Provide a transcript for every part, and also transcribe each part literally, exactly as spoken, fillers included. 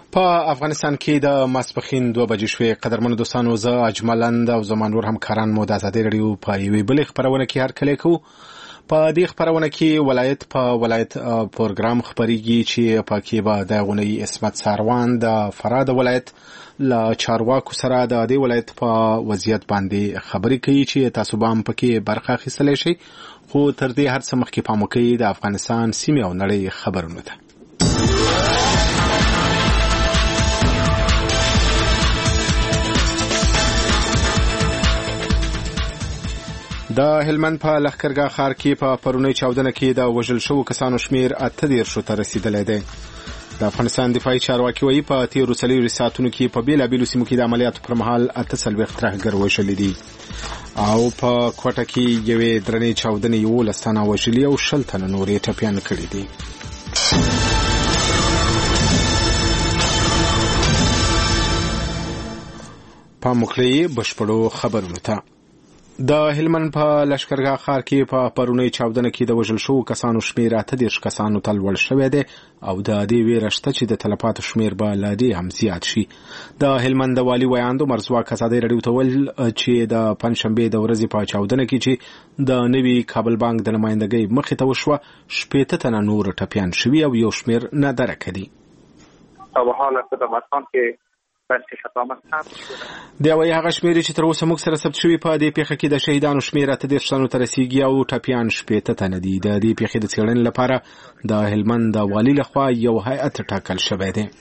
په افغانستان کې د ماسپښین دوه بجې شوې. قدرمنو دوستانو، زه اجملند او زما نور همکاران مو د ازادۍ راډیو په یوې بلې خپرونه کې هرکلی کوو. په دې خپرونه کې ولایت په ولایت پروګرام خپریږي چې په کې به د غونی اسمت ساروان د فراه ولایت له چارواکو سره د دې ولایت په وضعیت باندې خبرې کوي چې تاسو به هم پکې برخه اخیستلی شئ. خو تر دې هر څه مخکې پام وکړئ د افغانستان سیمې او نړۍ خبرونو ته. د هلمند په لښکرګاه ښار کې په پرونۍ چاودنه کې د وژل شوو کسانو شمیر اته دېرشو ته رسیدلی دی. د افغانستان دفاعي چارواکي وایي په تېرو څلوېښتو ساعتونو کې په بېلابېلو سیمو کې د عملیاتو پر مهال اته څلوېښت ترهګر وژلي دي او په کوټه کې یوې درنې چاودنې یولس تنه وژلي او شل تنه نور یې ټپیان کړي دي. پام وکړئ بشپړو خبرونو ته. د هلمند په لښکرګاه ښار کې په پرونۍ چاودنه کې د وژل شوو کسانو شمیر اته دېرش کسانو ته لوړ شوی دی او د دې ویره شته چې د تلفاتو شمیر به لا ډېر هم زیات شي. د هلمند د والي ویاند عمر ځواک ازادۍ راډیو ته وویل چې د پنجشنبې د ورځې په چاودنه کې چې د نوي کابل بانک د نمایندګۍ مخې ته وشوه، شپېته تنه نور ټپیان شوي او یو شمیر نادرکه دي. په حال خدمتان کې دی وايي هغه شمیر چې تر اوسه موږ سره ثبت شوي په دې پیښه کې د شهیدانو شمیر اته دېرش تنو ته رسیږي او ټپیان شپېته تنه دي. د دې پیښې د څېړنې لپاره د هلمند د والي لخوا یو هیئت ټاکل شوی دی.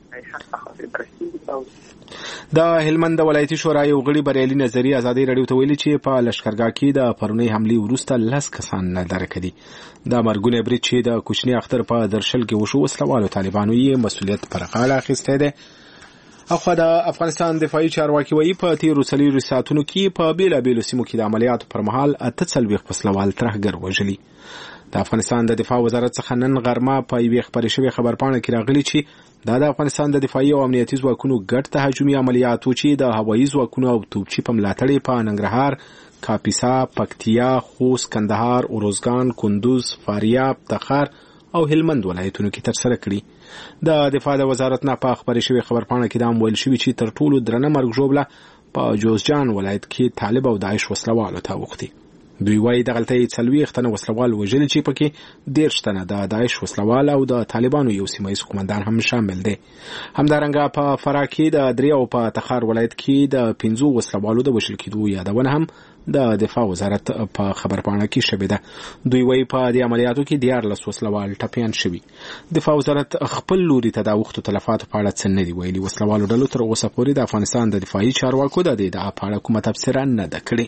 د هلمند د ولایتي شورا یو غړي بریالي نظري ازادۍ راډیو ته ویلي چې په لښکرګاه کې د پرونۍ حملې وروسته لس کسان نادرکه دي. د مرګونی برید چې د کوچني اختر په درشل کې وشو، وسلوالو طالبانو یې مسؤلیت پر غاړه اخیستی دی. اخوا د افغانستان دفاعي چارواکي وایي په تېرو څلوېښتو ساعتونو کې په بېلابېلو سیمو کې د عملیاتو پر مهال اته څلوېښت وسلوال ترهګر وژلي. د افغانستان د دفاع وزارت څخه نن غرمه په یوې خپرې شوې خبرپاڼه کې راغلي چې دا د افغانستان د دفاعي او امنیتي ځواکونو ګډ تهاجمي عملیاتو چې د هوایي ځواکونو او توپچي په ملاتړ په ننګرهار، کاپیسا، پکتیا، خوست، کندهار، اروزګان، کندوز، فاریاب، تخار او هلمند ولایتونو کې ترسره کړي. د دفاع د وزارت نه په خبرې شوې خبرپاڼه کې دا هم ویل شوي چې تر ټولو درنه مرګ ژوبله په جوزجان ولایت کې طالب او داعش وسلوالو ته اوښتي. دوی وایي دغلته یې څلوېښت تنه وسلوال وژلي چې پکې دېرش تنه د داعش وسلوال او د طالبانو یو سیمه ییز قومندان هم شامل دی. همدارنګه په فراه کې د درې او په تخار ولایت کې د پنځو وسلوالو د وژل کېدو یادونه هم د دفاع وزارت په خبرپاڼه کې شوې ده. دوی وایي په دې عملیاتو کې دیارلس وسلوال ټپیان شوي. دفاع وزارت خپل لوري ته د اوښتو تلفاتو په اړه څه نه دي ویلي. وسلوالو ډلو تر اوسه پورې د افغانستان د دفاعي چارواکو د دې ادعا په اړه کومه تبصره نه ده کړې.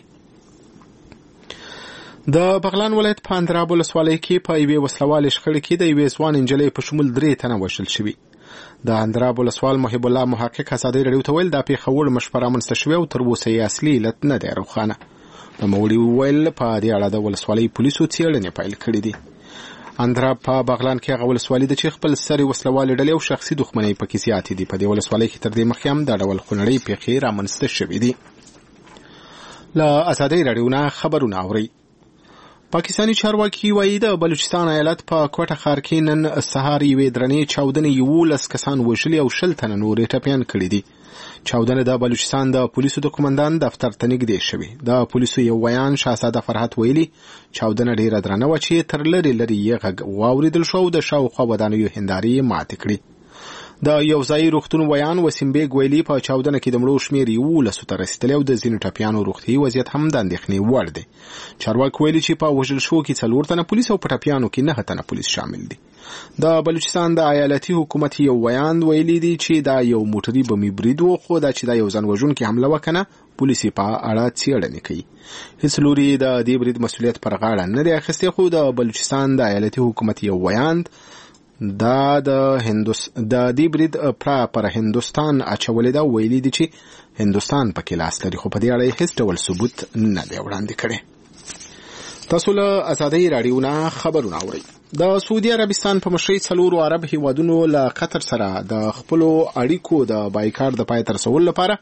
د بغلان ولایت په اندراب ولسوالۍ کې په یوې وسلوالې شخړې کې د یوې ځوان نجلۍ په شمول درې تنه وژل شوي. د اندراب ولسوال محب الله محقق ازادۍ راډیو ته ویل دا پیښه وړ مشپه رامنځته شوې او تر اوسه یې اصلي علت نه دی روښانه. نوموړي وویل په دې اړه د ولسوالۍ پولیسو څېړنې پیل کړې دي. اندراب په بغلان کې هغه ولسوالي ده چې خپل سرې وسلوالې ډلې او شخصي دښمنۍ پکې زیاتې دي. په دې ولسوالۍ کې تر دې مخکې هم دا ډول خونړۍ پیښې رامنځته شوې دي. له ازادۍ راډیو نه خبرونه اورئ. پاکستاني چارواکي وایي د بلوچستان ایالت په کوټه ښار کې نن سهار یوې درنې چاودنې یولس کسان وژلي او شل تنه نور یې ټپیان کړي دي. چاودنه د بلوچستان د پولیسو د قومندان دفتر ته نږدې شوې. د پولیسو یو ویان شهزاده فرحت ویلي چاودنه ډېره درنه وه چې تر لرې لرې یې غږ واورېدل شو او د شاوخوا ودانیو هندارې یې ماتې کړې. د یو ځایي روغتون ویان وسیم بیګ ویلي په چاودنه کې د مړو شمیر یولسو ته رسېدلی او د ځینو ټپیانو روغتیایي وضعیت هم د اندېښنې وړ دی. چارواکي ویلي چې په وژل شوو کې څلور تنه پولیس او په ټپیانو کې نهه تنه پولیس شامل دي. د بلوچستان د ایالتي حکومت یو ویان ویلي دی چې دا یو موټري بمي برید و، خو دا چې دا یو ځان وژونکې حمله وکنه پولیس په اړه څېړنې کوي. هیڅ لوري د دې برید مسؤلیت پر غاړه نه دی اخیستی، خو د بلوچستان د ایالتي حکومت یو ویان دا د هندوستان د دې برید پر هندوستان اچولې ده. ویلي دي چې هندوستان پکې لاس لري، خو په دې اړه هیڅ ډول ثبوت نه دی وړاندې کړی. تاسو له ازادۍ راډیو نه خبرونه اورئ. د سعودي عربستان په مشرۍ څلورو عرب هیوادونو له قطر سره د خپلو اړیکو د بایکاټ د پای ته رسولو لپاره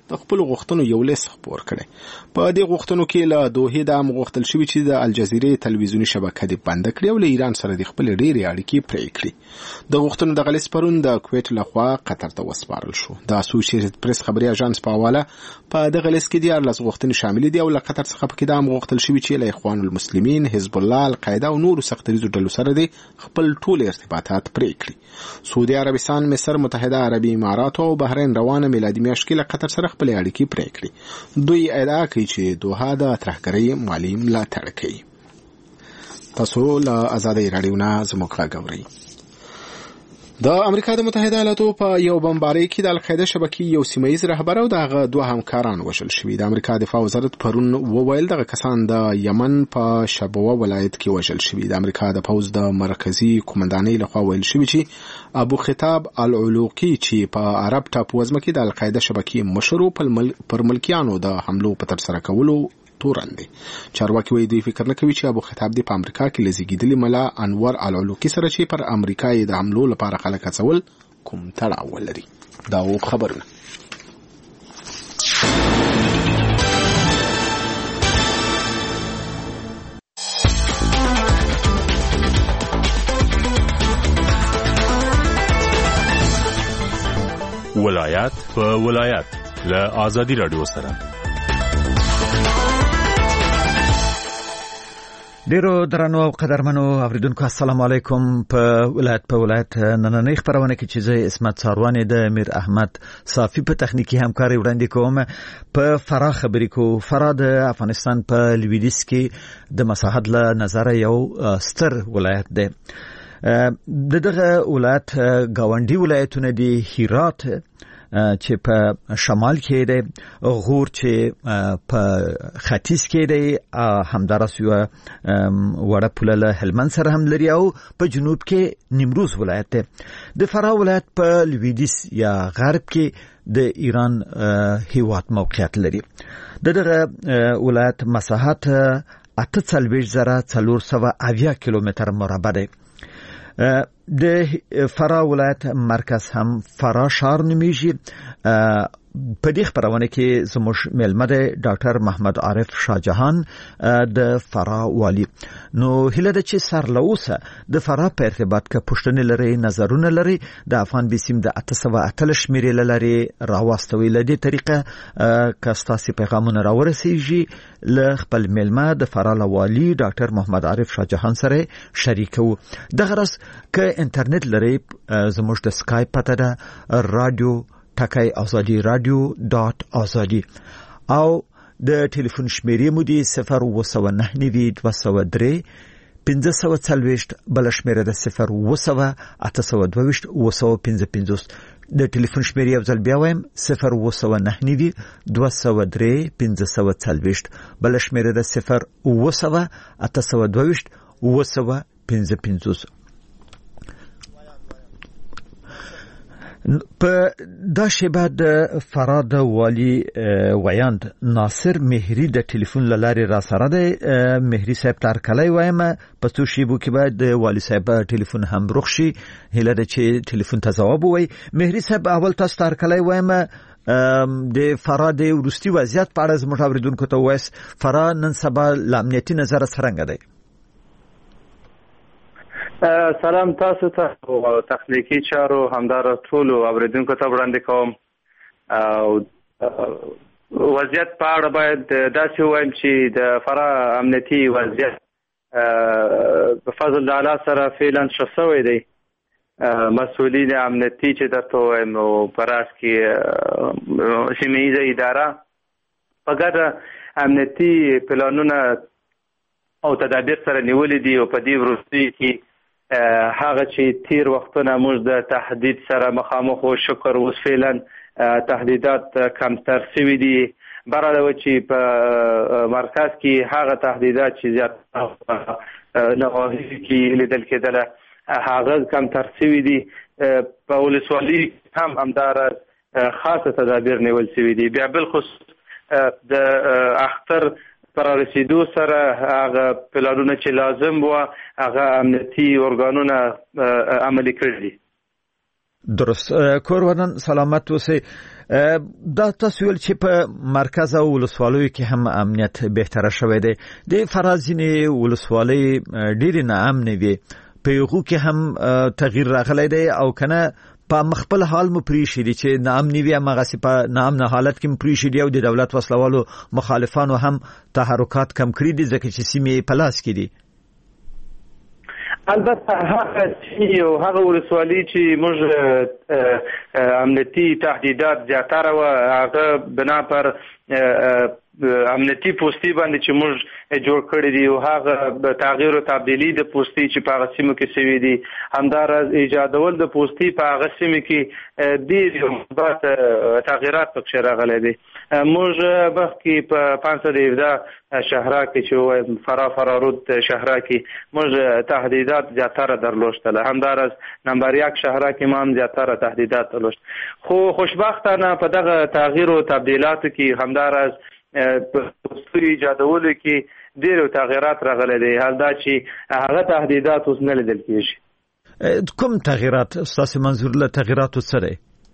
د خپل غوښتنو یو لیست خپور کړي. په دې غوښتنو کې له دوحې د مغوښتل شوی چې د الجزیرې تلویزیونی شبکه دې بند کړي او له ایران سره د خپل ډېری اړیکې پرې کړي. د غوښتنو د غلیس پرون د کویت لخوا قطر ته وسپارل شو. د اسوسییټډ پریس خبري اژانس په حواله په دغه لیست کې د لس غوښتنې شامل دي او له قطر څخه پکې د مغوښتل شوی چې له اخوان المسلمین، حزب الله، القاعده او نورو سختریزو ډلو سره د خپل ټول ارتباطات پرې کړي. سعودي عربستان، مصر، متحده عربي امارات او بحرین روانه میلادي میاشت کې له قطر سره خپل اړیکې پرې کړي. دوی ادعا کوي چې دوحه د ترهګرۍ مالي ملاتړ کوي. تاسو له آزادۍ راډیو نه زموږ غږ اورئ. د امریکا د متحده ایالاتو په یو بمبارۍ کې د القاعده شبکې یو سیمه‌ایز رهبر او دغه دوه همکاران وژل شوي. د امریکا دفاع وزارت پرون وویل دغه کسان د یمن په شبوه ولایت کې وژل شوي. د امریکا د پوځ د مرکزی قومندانۍ لخوا ویل شوي چې ابو خطاب العلوقي چې په عرب ټاپو وزمه کې د القاعده شبکې مشر پر ملکیانو د حملو په ترسره کولو تورن دي. چارواکي وایي دوی فکر نه کوي چې ابو خطاب دی په امریکا کې لزیږیدلی ملا انور العلوقي سره چې پر امریکا یې د حملو لپاره خلک هڅول کوم تړاو ولري. دا و خبرونه. ولایت په ولایت له آزادي رادیو سره. ډیرو درنو او قدرمنو اوریدونکو السلام علیکم. په ولایت په ولایت نننۍ خبرونه کې چې زه اسمت ساروان د میر احمد صافی په تخنیکی همکاري وړاندې کوم. په فرا خبرې کو. فرا د افغانستان په لویدیځ کې د مساحت له نظر یو ستر ولایت دی. د دغه ولایت گاونډي ولایتونه دي هرات چې په شمال کې دی، غور چې په ختیځ کې دی، همدارس یو وړه پوله له هلمند سره هم لري، او په جنوب کې نیمروز ولایت دی. د فراه ولایت په لویدیځ یا غرب کې د ایران هیواد موقعیت لري. دغه ولایت مساحت اته څلوېښت زره څلور سوه اویا کیلومتر مربع دی. د فراه ولایت مرکز هم فرا شهر نومیږي. په دې خبرونه کې زموږ مېلمه دی ډاکټر محمد عارف شاه جهان د فرا والی. نو هله د چې سر لوسه د فرا په ارتباط کې پښتنې لري، نظرونه لري، د افغان بسیم د اته سوه اتلس شمیرې لري راوستوي. له دې طریقه کاستاسي پیغامونه راورسیږي له خپل مېلمه د فرا والی ډاکټر محمد عارف شاه جهان سره شریکو. دغه راس ک انټرنیټ لري زموږ د سکایپ پته ده رادیو ټاکای آزادی رادیو ډاټ آزادی، او د ټلیفون شمیرې مو دی صفر اوه سوه نهه نوي دوه سوه درې پنځه سوه څلوېښت، بل شمیره د صفر اوه سوه اته سوه دوه ویشت اوه سوه پنځه پنځوس. د ټلیفون شمیرې یو ځل بیا وایم صفر اوه سوه نهه نوي دوه سوه درې پنځه سوه څلوېښت، بل شمیره د صفر اوه سوه اته سوه دوه ویشت اوه سوه پنځه پنځوس. په دا شیبه د فرا د والی ویاند ناصر مهری د ټلیفون لارې را سره دی. مهری صاحب تارکلای وایم په څو شیبو کې به د والی صاحب ټلیفون هم روغ شي. هله د چې ټلیفون ته ځواب وای. مهری صاحب اول تاسو تارکلای وایم د فرا د وروستي وضعیت په اړه زموږ اوریدونکو ته وایس. فرا نن سبا له امنیتي نظر څرنګه دی؟ سلام تاسو ته او تخنیکی چارو همدار ټول اوریدونکو ته وړاندې کوم. او وضعیت په اړه باید داسې وایم چې د فرا امنیتي وضعیت په فضل الله سره فعلا ښه شوی دی. مسؤلین امنیتي چې درته وایم او پراس کې سیمه‌ایزه اداره په ګډه امنیتي پلانونه او تدابیر سره نیولې دي، او په دې وروستي کې هغه چې تیر وختونه موږ د تهدید سره مخامخ او شکر اوس فعلا تهدیدات کمتر شوي دي. برعلاوه چې په مرکز کې هغه تهدیدات چې زیات نواحي کې لیدل کېدله هغه کمتر شوي دي. په ولسوالۍ هم همدار خاصه تدابیر نیول شوي دي. بیا بالخصوص د اختر پر رسیدو سره هغه پلانونه چې لازم و هغه امنیتي ارګانونه عملي کړي دي. درست. کورودان سلامت اوسئ. دا تاسو ول چې په مرکز او ولسوالیو کې هم امنیت بهتره شوی دی. د فرازینې ولسوالۍ ډېر نه امن وي، په یغو کې هم تغییر راغلی دی او کنه په مخبل حال مو پریشي دي چې نامنی وي مغه په نامنه حالت کې مو پریشي دي او د دولت وسلوالو مخالفانو هم تحرکات کم کړی دي ځکه چې سیمې پلاس کې دي. البته هغه چې او هغه ولسوالۍ چې موږ امنیتي تهدیدات زیاتره و هغه بنا پر امنیتي پوسټي باندې چې موږ جوړ کړی دی او هغه تغییر او تبدیلی د پوسټي چې په هغه سیمو کې شوی دی، همدارس ایجادول د پوسټي په هغه سیمو کې ډېر مثبت تغییرات پکې راغلي دي. موږ بخکې په پنځه سوه سپږدې شهرا کې چې فرا فرارود شهرا کې موږ تهدیدات زیاتره درلوشتل، همدارس نمبر یک شهرا کې ما هم زیاتره تهدیدات درلوشت. خو خوشبختانه په دغه تغییر او تبدیلاتو کې همدارس په پوسټي ایجادولو کې ډېر تغییرات راغلي دي. حال دا چې هغه تهدیدات اوس نه لیدل کېږي. کوم تغییرات ستاسو منظور له تغییراتو سره؟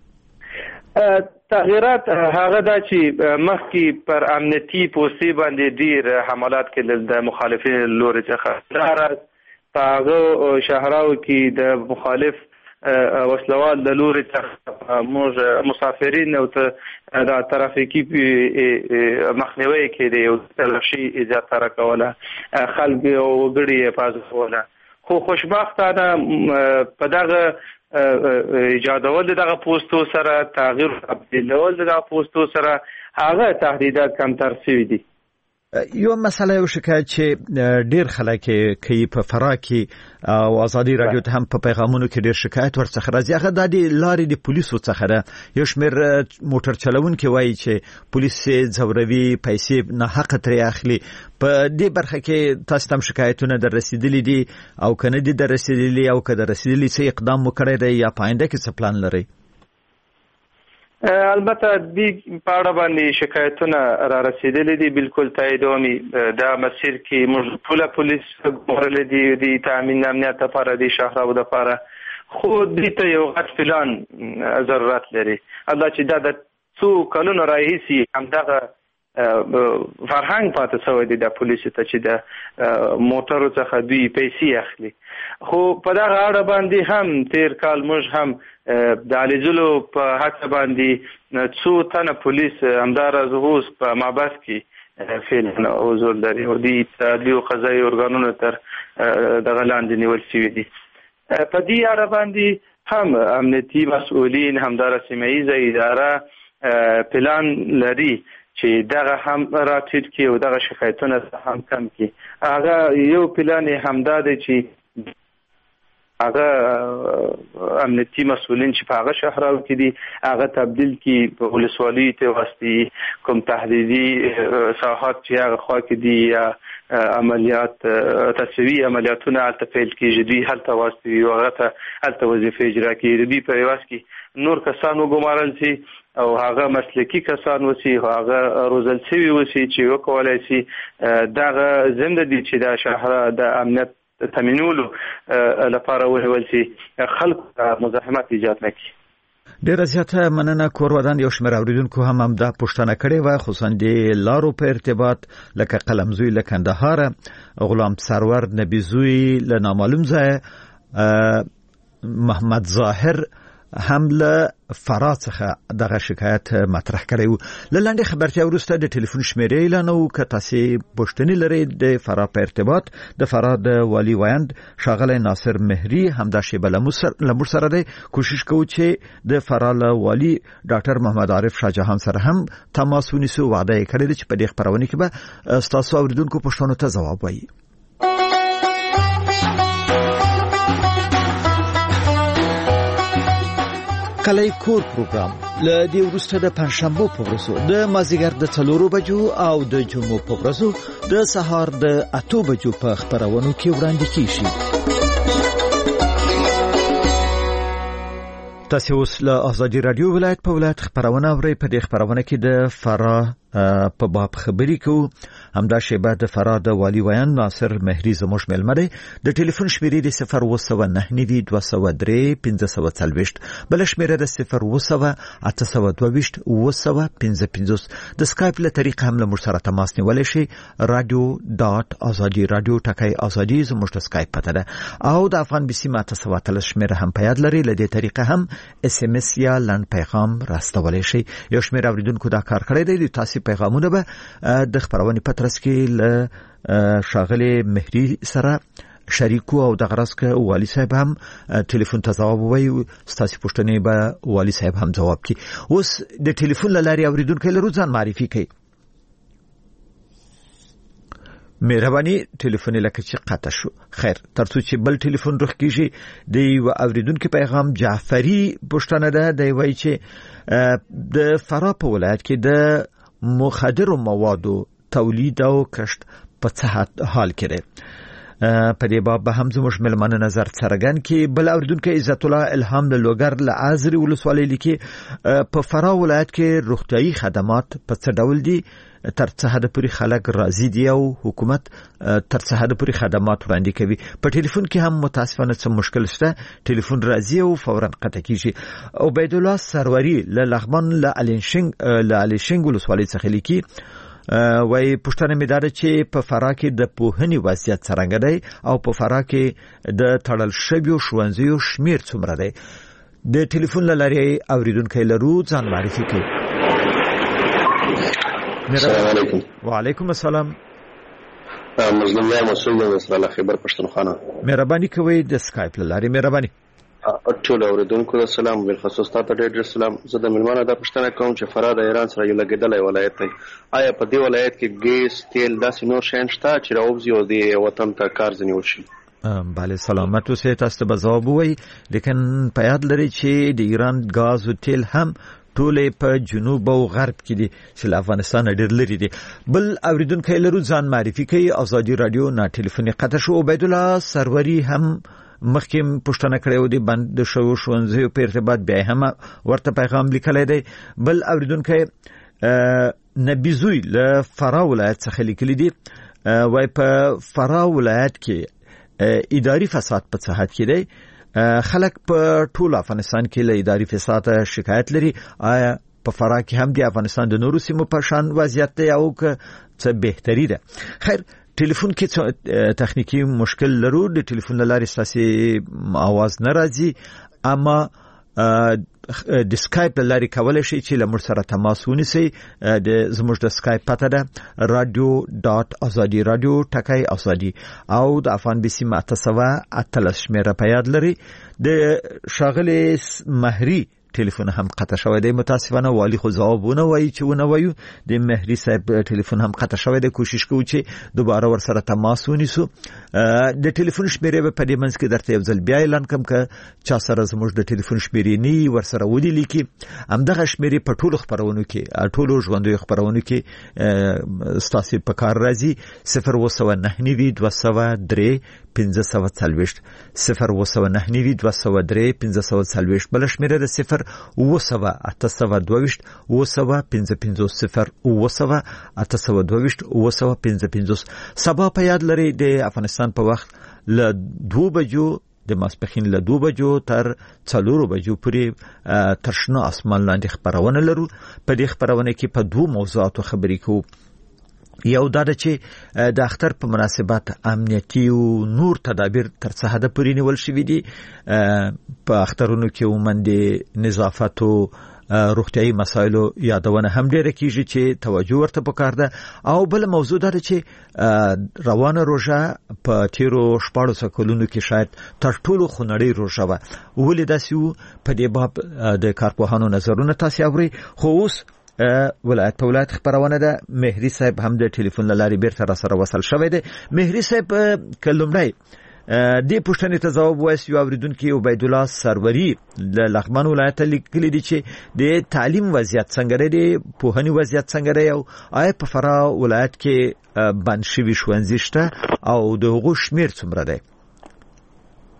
تغییرات هغه دا چې مخکې پر امنیتي پوسټي باندې ډېر حملات کېدل د مخالفینو لوري څخه، همدارس په هغه شهراو کې د مخالف وسلوال د لوري څخه موږ مسافرین او د ترافیکي مخنیوي کېدی او تلاشي زیاتره کوله، خلک او وګړي حفاظتوله. خو خوشبختانه په دغه ایجادول دغه پوسټو سره تغییر تبدیلول دغه پوسټو سره هغه تهدیدات کمتر شوي دي. یو مسله یو شکایت چې ډیر خلک کوي په فرا کې او ازادي رادیو ته هم په پیغامونو کې ډیر شکایت ورڅخه راځي، هغه د لارې د پولیسو څخه ده. یو شمېر موټر چلوونکي وایي چې پولیس ځوروي، پیسې نه حق ترې اخلي. په دې برخه کې تاسو ته شکایتونه در رسیدلي دي او کنه دي در رسیدلي او که در رسیدلي څه اقدام مو کړی دی یا پاینده کې څه پلان لرئ؟ البته دې په اړه باندې شکایتونه را رسیدلي دي، بالکل تاییدومي. دا مسیر کې موږ ټول پولیس ګورل دي د تامین امنیت لپاره د شهراو لپاره، خو دې ته یو غټ پلان ضرورت لري. الله چې دا د څو کلونو راهیسي همدغه فرهنګ پاتې شوی دی د پولیسو ته چې د موټرو څخه دوی پیسې اخلي. خو په دغه اړه باندې هم تیر کال موږ هم د علیزلو په هڅه باندې څو تنه پولیس همدارس اوس په مابس کې فعلا حضور لري او د عدلي او قضایي ارګانونو تر دغه لاندې نیول شوي دي. په دې اړه باندې هم امنیتي مسؤلین همدارس سیمه ییزه اداره پلان لري چې دغه هم راټیټ کړي او دغه شکایتونه هم کم کړي. هغه یو پلان همدا دی چې هغه امنیتي مسؤلین چې په هغه شهراو کې دي هغه تبدیل کړي په ولسوالۍ ته واسطي کوم تحلیلي ساحات چې هغه خوا کې دي یا عملیات تسویې عملیاتونه هلته پیل کېږي، دوی هلته واسطوي او هغه ته هلته وظیفې اجرا کړي. دوی په یوه کې نور کسان وګمارل شي او هغه مسلکي کسان وسی، هغه روزل شوي وسی چې وکولای شي دغه زنده دي چې د شهر د امنیت تامینولو لپاره ونیول شي، خلکو مزاحمت ایجاد نه کړي. ډیره زیاته مننه. کورودان یو شمېر اوریدونکو هم همدا پوښتنه کړې وه، خصوصا د لارو په ارتباط، لکه قلمزوی له کندهار، غلام سرور نبیزوی له نامعلوم ځای، محمد ظاهر هم له فرا څخه دغه شکایت مطرح کړی و. له لنډې خبرتیا وروسته د ټلیفون شمیرې اعلانوو که تاسې پوښتنې لرئ د فرا په ارتباط. د فرا د والي ویاند ښاغلی ناصر مهري همدا شیبه له موږ سره دی. کوشش کوو چې د فرا له والي ډاکټر محمد عارف شاه جهان سره هم تماس ونیسو. وعده یې کړې ده چې په دې خپرونې کې به ستاسو اوریدونکو پوښتنو ته ځواب وایي. کلی کور پروګرام له دې وروسته د پنځشنبه په ورځو د مازیګر د څلورو بجو او د جمعو په ورځو د سهار د اتو بجو په خبرونو کې وړاندې کیږي. تاسو اوس له ازادي رادیو ولایت په ولایت خبرونه اورئ. په دې خبرونه کې د فرا په باب خبري کوو. همدا شیبه د فراه د والی ویان ناصر مهری زموږ ملمه دی. د ټلیفون شمیرې د صفر اوه سوه نهه نوي دوه سوه درې پنځه سوه څلوېښت، بل شمیره د صفر اوه سوه اته سوه دوه ویشت اوه سوه پنځه پنځوس. د سکایپ له طریقه هم له موږ سره تماس نیولی شي. رادیو ډاټ ازادي رادیو ټکی ازادي زموږ د سکایپ پته ده، او د افغان بي سي اته سوه اتلس شمیره هم په یاد لري. له دې طریقه هم اس ام اس یا لنډ پیغام راستولی شي. یو شمیر اوریدونکو دا کار کړی دی. تاسو پیغامونه به د خبرونې پترس کې له شاغلي مهری سره شریکو، او د غرض که والی صاحب هم ټلیفون ته جواب ووایي، ستاسو پوښتنې به والی صاحب هم جواب کړي. اوس د ټلیفون له لارې اوریدونکو لرو ځان معرفي کوي. مهرباني ټلیفون لکه چې قطع شو. خیر، ترڅو چې بل ټلیفون رخ کیږي، د یو اوریدونکو پیغام جعفری پوښتنه ده. دی وایي چې د فراه په ولایت کې د مخدرو موادو تولید او کشت په څه حال کې دی؟ په دې باب به هم زموږ ملمانه نظر څرګند کړي. بل اوریدونکو عزت الله الهام د لوګر له ازري ولسوالۍ لیکي په فراه ولایت کې روغتيایي خدمات په څه ډول دي؟ تر څه حد پورې خلک راضي دي او حکومت تر څه حد پورې خدمات وړاندې کوي؟ په ټلیفون کې هم متاسفانه څه مشکل شته، ټلیفون راضي او فورا قطع کیږي. عبید الله سروری له لغمان له الینشنګ له الینشنګ ولسوالۍ څخه لیکي، وای پښتنه مې دار چې په فراه کې د پوهنې وضعیت څنګه دی او په فراه کې د تړل شویو ښوونځیو شمیر څومره دی؟ د ټلیفون له لارې اوریدونکو لرو ځان معرفي کوي. السلام علیکم. وعلیکم السلام. مظلوم یا مسعود نصرالله خیبر پښتونخوا. مهرباني کوئ د سکایپ له لارې. مهرباني. ټول اوریدونکو ته سلام، بالخصوص تاسو ته ډېر سلام. زه د ملمانه د پښتنه کوم چې فراه د ایران سره یو لګیدلای ولایت دی. آیا په دې ولایت کې ګیس، تیل داسې نور شیان شته چې راوځي او د وطن ته کار ځنیول شي؟ بله، سلامت اوسئ. تاسو ته جواب وایي، لیکن په یاد لرئ چې د ایران غاز او تیل هم ټولې په جنوب او غرب کې دي چې له افغانستان ډېر لري دي. بل اوریدونکو لرو ځان معرفي کوي. ازادي رادیو نه ټلیفون قطع شو. عبید الله سروری هم مخکې پوښتنه کړې و د بند شو ښوونځیو په ارتباط، بیا هم ورته پیغام لیکلی دی. بل اوریدونکو نبی زوی له فراه ولایت څخه لیکلی دی، وای په فراه ولایت کې اداري فساد په څه حد کې دی؟ خلک په ټول افغانستان کې له اداري فساد شکایت لري. آیا په فراه کې هم د افغانستان د نورو سیمو په شان وضعیت دی او که څه بهتري ده؟ خیر، ټلیفون کې تخنیکی مشکل لرو. د ټلیفون لارې ستاسو आवाज نه راځي، اما د سکایپ لارې کولای شي چې له موږ سره تماس ونیسئ. د زموږ د سکایپ پته ده رادیو ډاټ ازادي رادیو ټکی ازادي، او د افغان بي سي اته سوه اتلس شمیره په یاد لري. د شاغلي مهری ټلیفون هم قطع شوی دی. متاسفانه والی خو جوابونه وایي چې ونه وایو. د مهری صاحب ټلیفون هم قطع شوی دی. کوشش کوو چې دوباره ور سره تماس ونیسو. د ټلیفون شمیرې به په دې منځ کې درته یو ځل بیا اعلان کوم که چا سره زموږ د ټلیفون شمیرې نه ور سره ودی لیکي. همدغه شمیرې په ټولو خبرونو کې، ټولو ژوندیو خبرونو کې ستاسو په کار راځي. صفر اوه سوه نهه نوي دوه سوه درې پنځه سوه څلوېښت، صفر اوه سوه نهه نوي دوه سوه درې پنځه سوه څلوېښت. بل شمیره د صفر اوه سوه اته سوه دوه ویشت اوه سوه پنځه پنځوس، صفر اوه سوه اته سوه دوه ویشت اوه سوه پنځه پنځوس. سبا په یاد لري د افغانستان په وخت له دوه بجو د ماسپښین له دوه بجو تر څلورو بجو پورې تر شنه اسمان لاندې خبرونه لرو. په دې خبرونه کې په دوه موضوعاتو خبرې کوو. یو دا ده چې د اختر په مناسبت امنیتي او نور تدابیر تر څه حد پورې نیول شوي دي. په اخترونو کې عموما د نظافت او روغتیایي مسایلو یادونه هم ډیره کیږي چې توجه ورته پکار ده. او بل موضوع دا ده چې روانه روژه په تیرو شپاړسو کلونو کې شاید تر ټولو خونړۍ روژه وه. ولې داسې وو؟ په دې باب د کارپوهانو نظرونه تاسې اورئ. خو اوس ولایت په ولایت خبرونه ده. مهری صاحب هم د ټلیفون لارې بیرته را سره وصل شوی دی. مهری صاحب کلمړی دې پوښتنې ته جواب وایي. یو اوریدونکي عبید الله سروری له لغمان ولایت لیکلي دي چې د تعلیم وضعیت څنګه دی، پوهنې وضعیت څنګه دی، او آیا په فراه ولایت کې بند شوي ښوونځي شته او د هغو شمیر څومره دی؟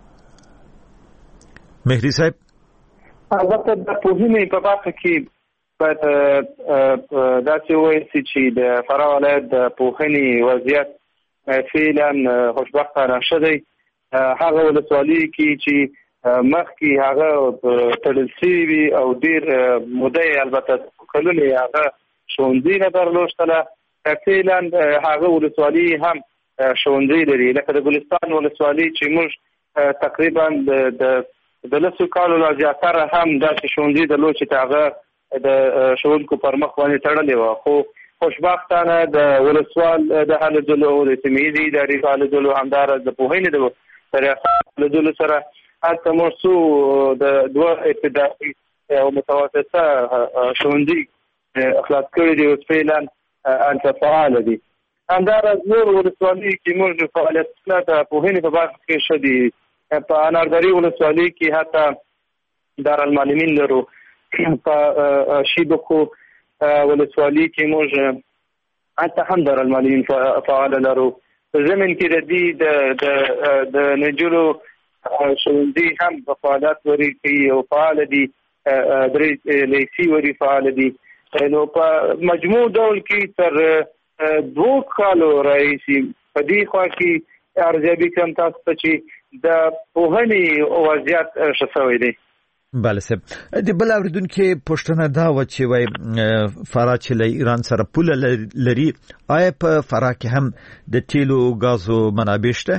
مهری صاحب البته د پوهنې په برخه کې باید داسې وویل سي چې د فراه ولایت د پوهنې وضعیت فعلا خوشبختانه ښه دی. هغه ولسوالي کې چې مخکې هغه تړل شوي وي او ډېر موده یې البته کلونه یې هغه ښوونځي نه درلوستله، فعلا هغه ولسوالي هم ښوونځي لري. لکه د ګلستان ولسوالي چې موږ تقریبا د لسو کالو لا زیاتره هم داسې ښوونځي درلود چې هغه د ښوونکو پر مخ باندې تړلې وه. خو خوشبختانه د ولسوال د هلو ځلو د سیمه ییزې ادارې په هلو ځلو همداراز د پوهنې د ریاست هلو ځلو سره هلته موږ څو د دوه ابتدایي او متوسطه ښوونځي خلاص کړي دي، اوس فعلا هلته فعاله دي. همداراز نور ولسوالي کې موږ فعالیتونه د پوهنې په برخه کې ښه دي. په انارګري ولسوالي کې حتی دارالمعلمین لرو. په شیبکو ولسوالي کې موږ حتی هم دارالمعلمین فعاله لرو. په ضمن کې د دې د نجونو ښوونځي هم په فعالیت وري کوي او فعاله دي. درې لیسي وري فعاله دي. نو په مجموع ډول کې تر دوه کالو راهیسې په دې خوا کې ارزیابي کوم تاسو ته چې د پوهنې وضعیت ښه شوی دی. بله صاحب، د بل اورېدونکي پوښتنه دا وه چې وایي فراه چې له ایران سره پوله لري، آیا په فراه کې هم د تیلو ګازو منابع شته؟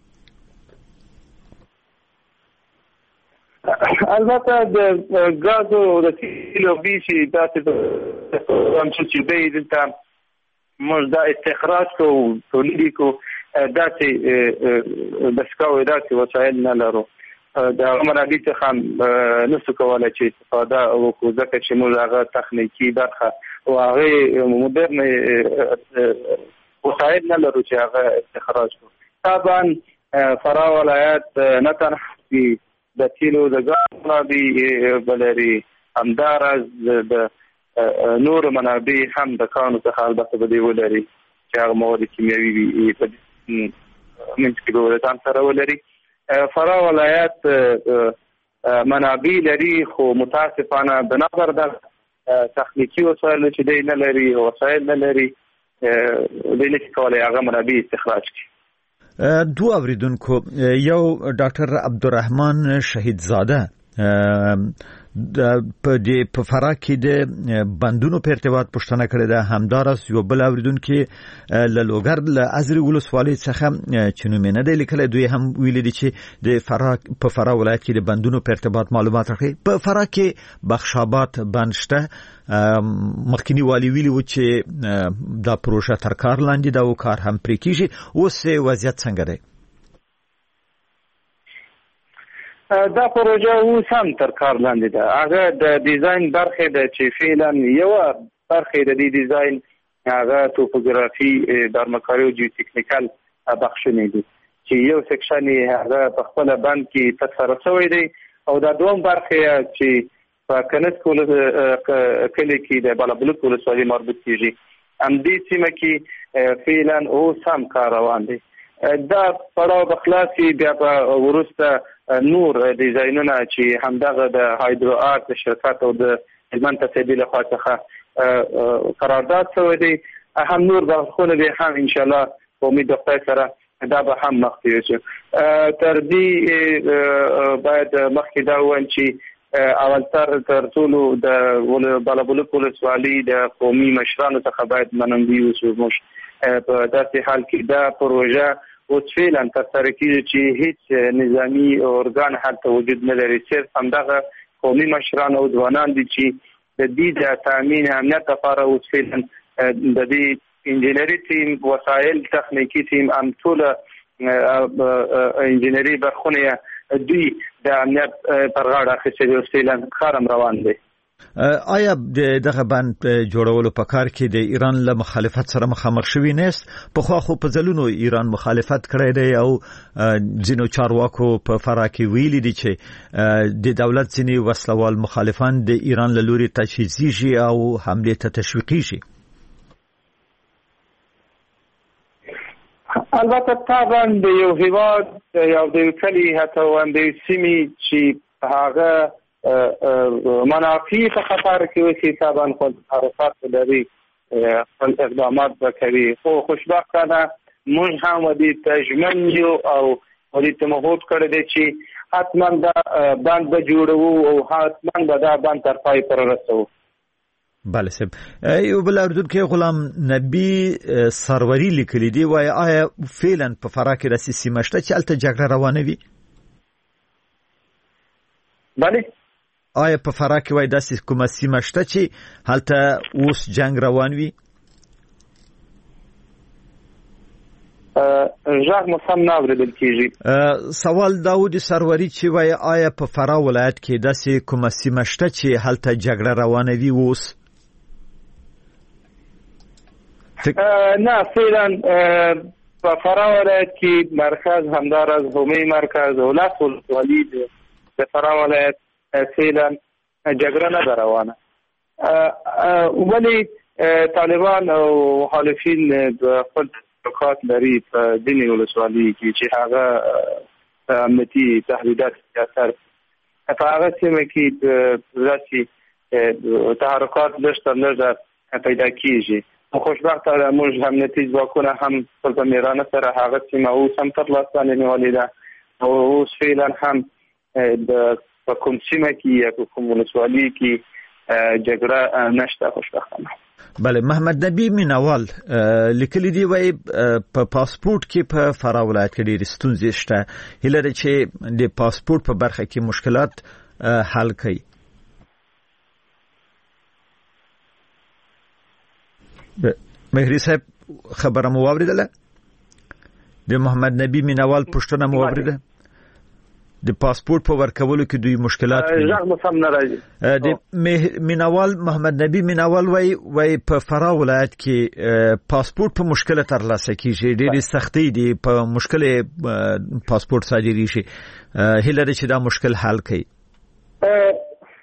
البته د ګازو د تیلو بیشي داسې هم چې دی دلته موږ دا استخراج کوو، تولید کوو، داسې دستګاه او داسې وسایل نه لرو. د هغه منابع څخه هم نشو کولی چې استفاده وکړو، ځکه چې موږ هغه تخنیکي برخه او هغې مدرن وسایل نه لرو چې هغه استخراج کړو. طبعا فراه ولایت نه تنها د تیلو د ګاز منابع بلري، همداراز د نور منابع هم د کانو څخه البته به دې ولري چې هغه مواد کیمیاوي وي په منځ کې به له ځان سره ولري. فراه ولایت منابع لري، خو متاسفانه د نظر د تخنیکي وسایلو چې دی نه لري، وسایل نه لري، دی نشي کولی هغه منابع استخراج کړي. دو اوریدونکو، یو ډاکټر عبدالرحمن شهیدزاده په دې په فراه کې د بندونو په ارتباط پوښتنه کړې ده. همداراز یو بل اوریدونکي له لوګر له ازرې ولسوالۍ څخه چې نوم یې نه دی لیکلی، دوی هم ویلي دي چې د فراه په فراه ولایت کې د بندونو په ارتباط معلومات راکړي. په فراه کې بخشاباد بند شته. مخکینی والی ویلي و چې دا پروژه تر کار لاندې ده او کار هم پرې کېږي. اوس وضعیت څنګه دی؟ دا پروژه اوس هم تر کار لاندې ده. هغه د ډیزاین برخه ده چې فعلا یو برخه د دې ډیزاین هغه توپوګرافي، دارمکاري او جیوتکنیکل بخښنې دي چې یو سیکشن یې هغه په خپل بند کې ترسره شوی دی، او دا دوم برخه چې په کنس کول کلی کې د بالابلوک ولسوالۍ مربوط کیږي، همدې سیمه کې فعلا اوس هم کار روان دی. دا پړاو به خلاصي، بیا به وروسته نور ډیزاینونه چې همدغه د هایدرو آرت شرکت او د هلمند تصدیق له خوا څخه قرارداد شوی دی، هم نور بحثونه به هم انشاءالله په امید د خدای سره دا به هم مخکې شي. تر دې باید مخکې دا ووایم چې اولتر تر ټولو د بالابلوک ولسوالۍ د قومي مشرانو څخه باید منندوی اوسو. موږ په داسې حال کې دا پروژه اوس فعلا ترسره کېږي چې هیڅ نظامي ارګان هلته وجود نه لري، صرف همدغه قومي مشران او ځوانان دي چې د دې د تامین امنیت لپاره اوس فعلا د دې انجینري ټیم، وسایل، تخنیکي ټیم، هم ټوله انجینري برخونه دوی د امنیت پر غاړه اخیستي دي. اوس فعلا کار هم روان دی. آیا دغه بند جوړولو په کار کې د ایران له مخالفت سره مخامخ شوی نهست؟ پخوا خو په ځلونو ایران مخالفت کړی دی او ځینو چارواکو په فراه کې ویلي دي چې د دولت ځینې وسلوال مخالفان د ایران له لوري تجهیزیږي او حملې ته تشویقیږي. البته طبعا د یو هیواد یا د یو کلي حتی هم د سیمې چې هغه منافي په خطر کې وي چې طبعا خپل حرکات لري خپل اقدامات وکړي خو خوشبختانه موږ هم ودې تجمن یو او ودې ته مهود کړی دی چې حتما دا بند به جوړو او حتما به دا بند تر پای پر رسو. بله صاحب یو بل اردن کې غلام نبی سروری لیکلی دی وای آیا فعلا په فراه کې داسې سیمه شته چې هلته جګړه روانه وي؟ بله آیا په فراه کې وای داسې کومه سیمه شته چې هلته اوس جنگ روان وي؟ ژغ مو سم نه اورېدل کېږي. سوال داود سروری چې وای آیا په فراه ولایت کې داسې کومه سیمه شته چې هلته جګړه روانه وي اوس؟ نه فعلا په فراه ولایت کې مرکز همداراز هومي مرکز او لاس ولسوالي د فراه ولایت فعلا جګړه نه ده روانه. ولې طالبان او مخالفین د خپل حرکات لري په ځینې ولسوالۍ کې چې هغه امنیتي تهدیدات زیاتر په هغه سیمه کې داسې تحرکات لږ تر لږه پیدا کېږي. خوشبختانه موږ امنیتي ځواکونه هم خپل په مېړانه سره هغه سیمه اوس هم تر لاس باندې نیولې ده او اوس فعلا هم د په کوم سیمه کې یا کوم ولسوالۍ کې جګړه نشته خوشبختانه. بله محمد نبی مینوال لیکلی دی وای په پاسپورت کې په فراه ولایت کې ډېرې ستونزې شته هیله ده چې د پاسپورت په برخه کې مشکلات حل کړي. مهری صاحب خبره مو واوریدله؟ د محمد نبی مینوال پوښتنه مو واوریده؟ د پاسپورت په ورکولو کې دوی مشکلات ژغ مو سم نه راځي. د مینوال محمد نبی مینوال وای وای په فراه ولایت کې پاسپورت په مشکل ترلاسه کیږي ډېرې سختۍ دي په مشکل پاسپورت صادري شي هیله ده چې دا مشکل حل کړي.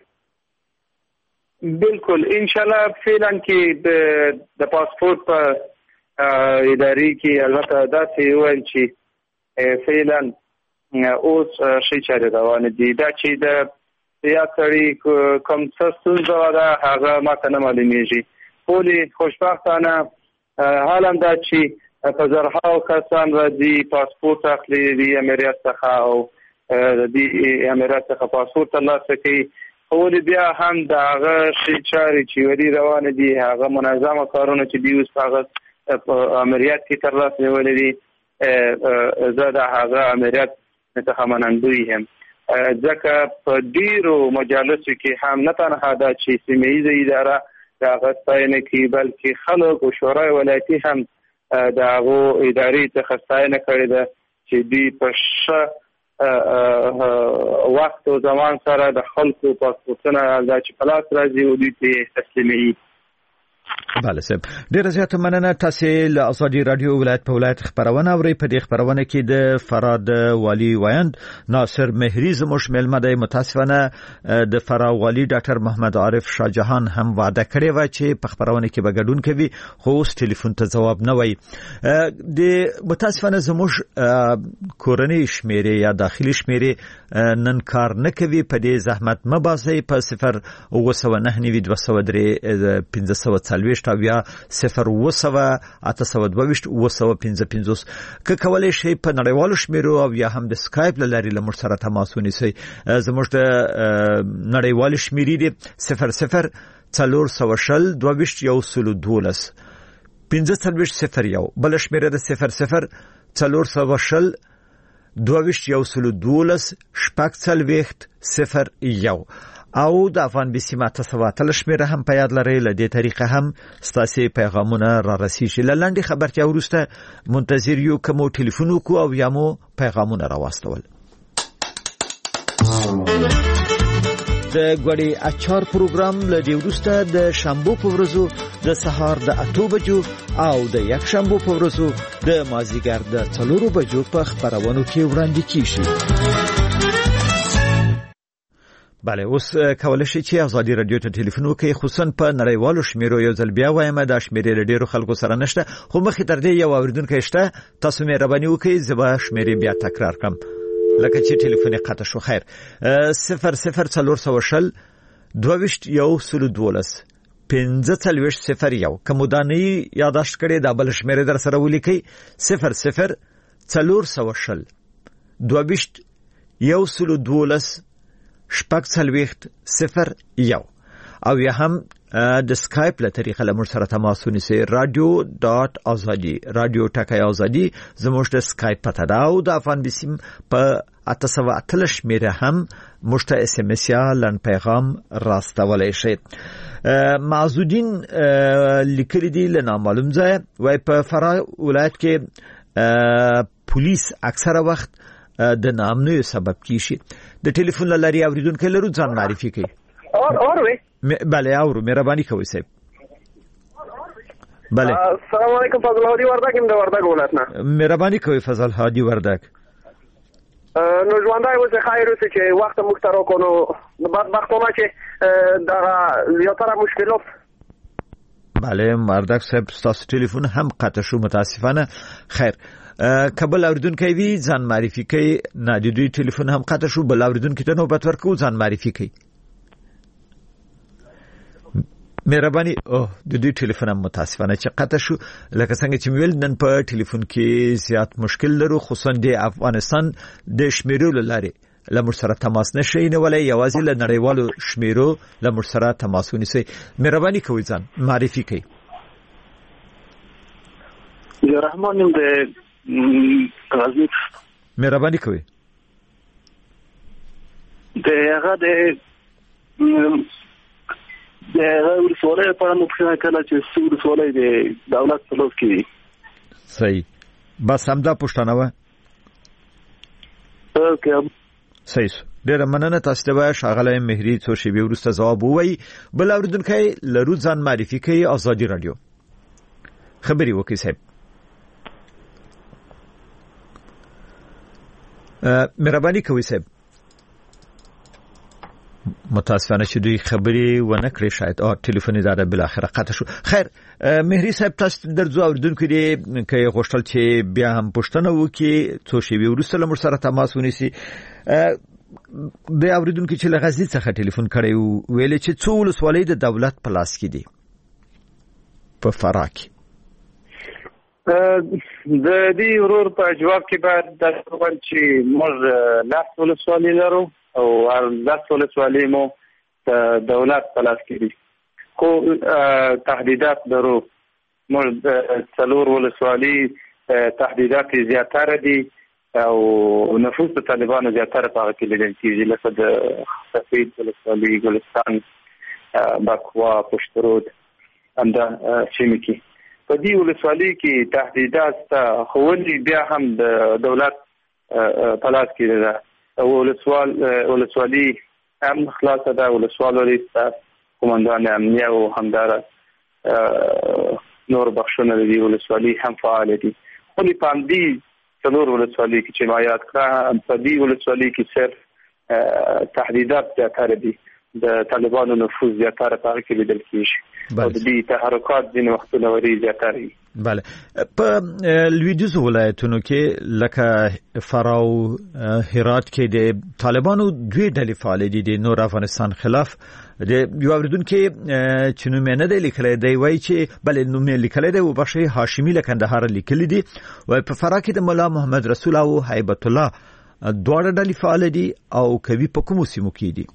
بالکل ان شاء الله فعلا کې د پاسپورت په ادارې کې البته داسې وایي چې فعلا اوس شي چاري روان دي دا چې د یا سړي کوم څه ستونزه ده هغه ماته نه معلومیږي. ولې خوشبختانه حال هم دا چې په زرهاو کسان راځي پاسپورت اخلي د امریت څخه او د امریت څخه پاسپورت ترلاسه کوي ولې بیا هم د هغه شي چاري چې ودي روان دي هغه منظمه کارونه چې دی اوس هغه په امریت کې ترلاسه نیولې دي زه د هغه امریت څخه منندوی هم ځکه په ډیرو مجالسو کې هم نه تنها دا چې سیمه ییزه اداره د هغه ستاینه کوي بلکې خلک او شورای ولایتي هم د هغو ادارې څخه ستاینه کړې ده چې دوی په ښه وخت او زمان سره د خلکو پاسپورټونه دا چې په لاس راځي او دوی ته تسلیموي. بله صاحب ډیره زیاته مننه. تاسو له ازادي رادیو ولایت په ولایت خبرونه اورئ. په دې خبرونه کې د فراه د والي وایند ناصر مهری زموږ مېلمه دی. متاسفانه د فراه والي ډاکټر محمد عارف شاه جهان هم وعده کړې و چې په خبرونه کې به ګډون کوي خو اوس ټلیفون ته جواب نه وایي. د متاسفانه زموږ کورنۍ شمیرې یا داخلي شمیرې نن کار نه کوي. په دې زحمت مباسي په صفر اوه سوه نهه نوي دوه سوه درې پنځه سوه څلوېښت او یا صفر اوه سوه اته سوه دوه ویشت اوه سوه پنځه پنځوس که کولی شئ په نړیوالو شمیرو او یا هم د سکایپ له لارې له موږ سره تماس ونیسئ. زموږ د نړیوالې شمیرې دي صفر صفر څلور سوه شل دوه ویشت یو سلو دولس پنځه څلوېښت صفر یو بله شمیره د صفر صفر څلور سوه شل دوه ویشت یو سلو دولس شپږ څلوېښت صفر یو او د افغان بیسي ماته سواتل شمیره هم په یاد لرئ. له دې طریقه هم ستاسو پیغامونه را رسیږي. له لنډې خبرتیا وروسته منتظر یو که مو ټلیفون وکړو او یا مو پیغامونه راواستول. د ګوړې اچار پروګرام له دې وروسته د شنبه په ورځو د سهار د اته بجو او د یک شنبه په ورځو د مازیګر د څلورو بجو په خبرونو کې وړاندې کیږي. بله اوس کولای شئ چې ازادي رادیو ته ټلیفون وکړئ خصوصا په نړیوالو شمیرو. یو ځل بیا وایم دا شمیرې له ډیرو خلکو سره نشته خو مخکې تر دې یو اوریدونکی شته. تاسو مهرباني وکړئ زه به شمیرې بیا تکرار کړم. لکه چې ټلیفون قطع شو. خیر صفر صفر څلور سوه شل دوه یو سل دولس پنځه څلوېښت صفر یو. کوم دانی یاداشت کړئ دا بل شمېره در سره ولیکئ صفر صفر څلور سوه شل دوه یو سل دولس شپږ څلوېښت صفر یو. او یا هم د سکایپ له طریقه له موږ سره تماس ونیسئ رادیو ډاټ ازادي رادیو ټکی ازادي زموږ د سکایپ پته ده او د افغان بسیم په اته سوه اتلس شمېره هم موږ ته اس ام اس یا لنډ پیغام راستولی شئ. معزودین لیکلي دي له نامعلوم ځایه وایي په فراه ولایت کې پولیس اکثره وخت د ناامنیو سبب کیږي. د ټلیفون له لارې اوریدونکي لرو ځان معرفي کړئ. اور اور وي بله اورو مهرباني کوئ صاحب. بله السلام علیکم فضل هادي وردک ام د وردک ولایت نه. مهرباني کوئ فضل هادي وردک. نو ژوندای اوسه خیر اوسه چې وخت موږ ته راکونو بدبختانه چې دا زیاتره مشکلات. بله وردک صاحب تاسو ټلیفون هم قطع شو متاسفانه. خیر کابل اوریدونکي وی ځان معرفي کوي. نه د دوی ټلیفون هم قطع شو. بل اوریدونکي ته نوبت ورکو ځان معرفي کوي. مهرباني او د دې ټلیفون هم متاسفانه چې قطع شو. لکه څنګه چې ویل نن په ټلیفون کې زیات مشکل لرو خصوصا د افغانستان د شمیرو لاري لمر سره تماس نشي نه ولې یوازې له نړیوالو شمیرو لمر سره تماس ونیسي. مهرباني کوئ ځان معرفي کوئ. یا رحمان ام د غزنی. مهرباني کوئ. د هغه د د ورسولې په اړه مخکې کله چې ورسولې د دولت په لوس کې. صحیح بس همدا پښتنه و. اوکې صحیح ډېر مننه. تاسو ته وایي شاغله مهری څو شی به ورسته جواب وایي. بل اوریدونکي لرو ځان معرفي کوي. ازادي رادیو خبري وکي صاحب. مهرباني کوئ صاحب. متاسفانه چې دوی خبري ونه کړې شاید او ټلیفون اداره بل اخر قطع شو. خیر مهری صاحب تاسو درځو اوریدونکو دې کې غوښتل چې بیا هم پښتنه وکي څو شی ورسته لمر سره تماس ونیسي. د اوریدونکو چې لغزي څخه ټلیفون کړی ویل چې څو ولسوالۍ د دولت په لاس کې دي په فراه کې. د دې ورور په جواب کې بعد د څه چې موږ لاس ولسوالۍ لرو او هر لاس ولسوالۍ مو د دولت په لاس کې دي. خو تهدیدات درو موږ د څلور ولسوالۍ تهدیدات زیاتره دي او نفوذ د طالبانو زیاتره په کې لیدل کېږي لکه د سفید ولسوالۍ ګلستان بکوا پشترود همدا سیمې کې. په دې ولسوالۍ کې تهدیدات خولي بیا هم د دولت په لاس کې ده. ولسوال ولسوالۍ هم خلاصه ده. ولسوالۍ قومندان امنیه او همدار نور بخښونه دي. ولسوالۍ هم فعال دي. خو په دې څلور ولسوالۍ کې چې ما یاد کړه په دې ولسوالۍ کې صرف تهدیدات زیاتره دي. د طالبانو نفوذ زیاتره په کې لیدل کېږي او د دې تحرکات ځینې وختونه وري زیاتره دي. بله په لویدیځو ولایتونو کې لکه فراه او هرات کې د طالبانو دوی ډلې فعال دي د نور افغانستان خلاف. د یو اوریدونکو چې نوم یې نه دی لیکلی دی وایي چې بله نوم یې لیکلی دی وبخښئ هاشمي له کندهار لیکلی دي. وایي په فراه کې د ملا محمد رسول او هیبت الله دواړه ډلې فعال دي او کوي په کومو سیمو کې دي.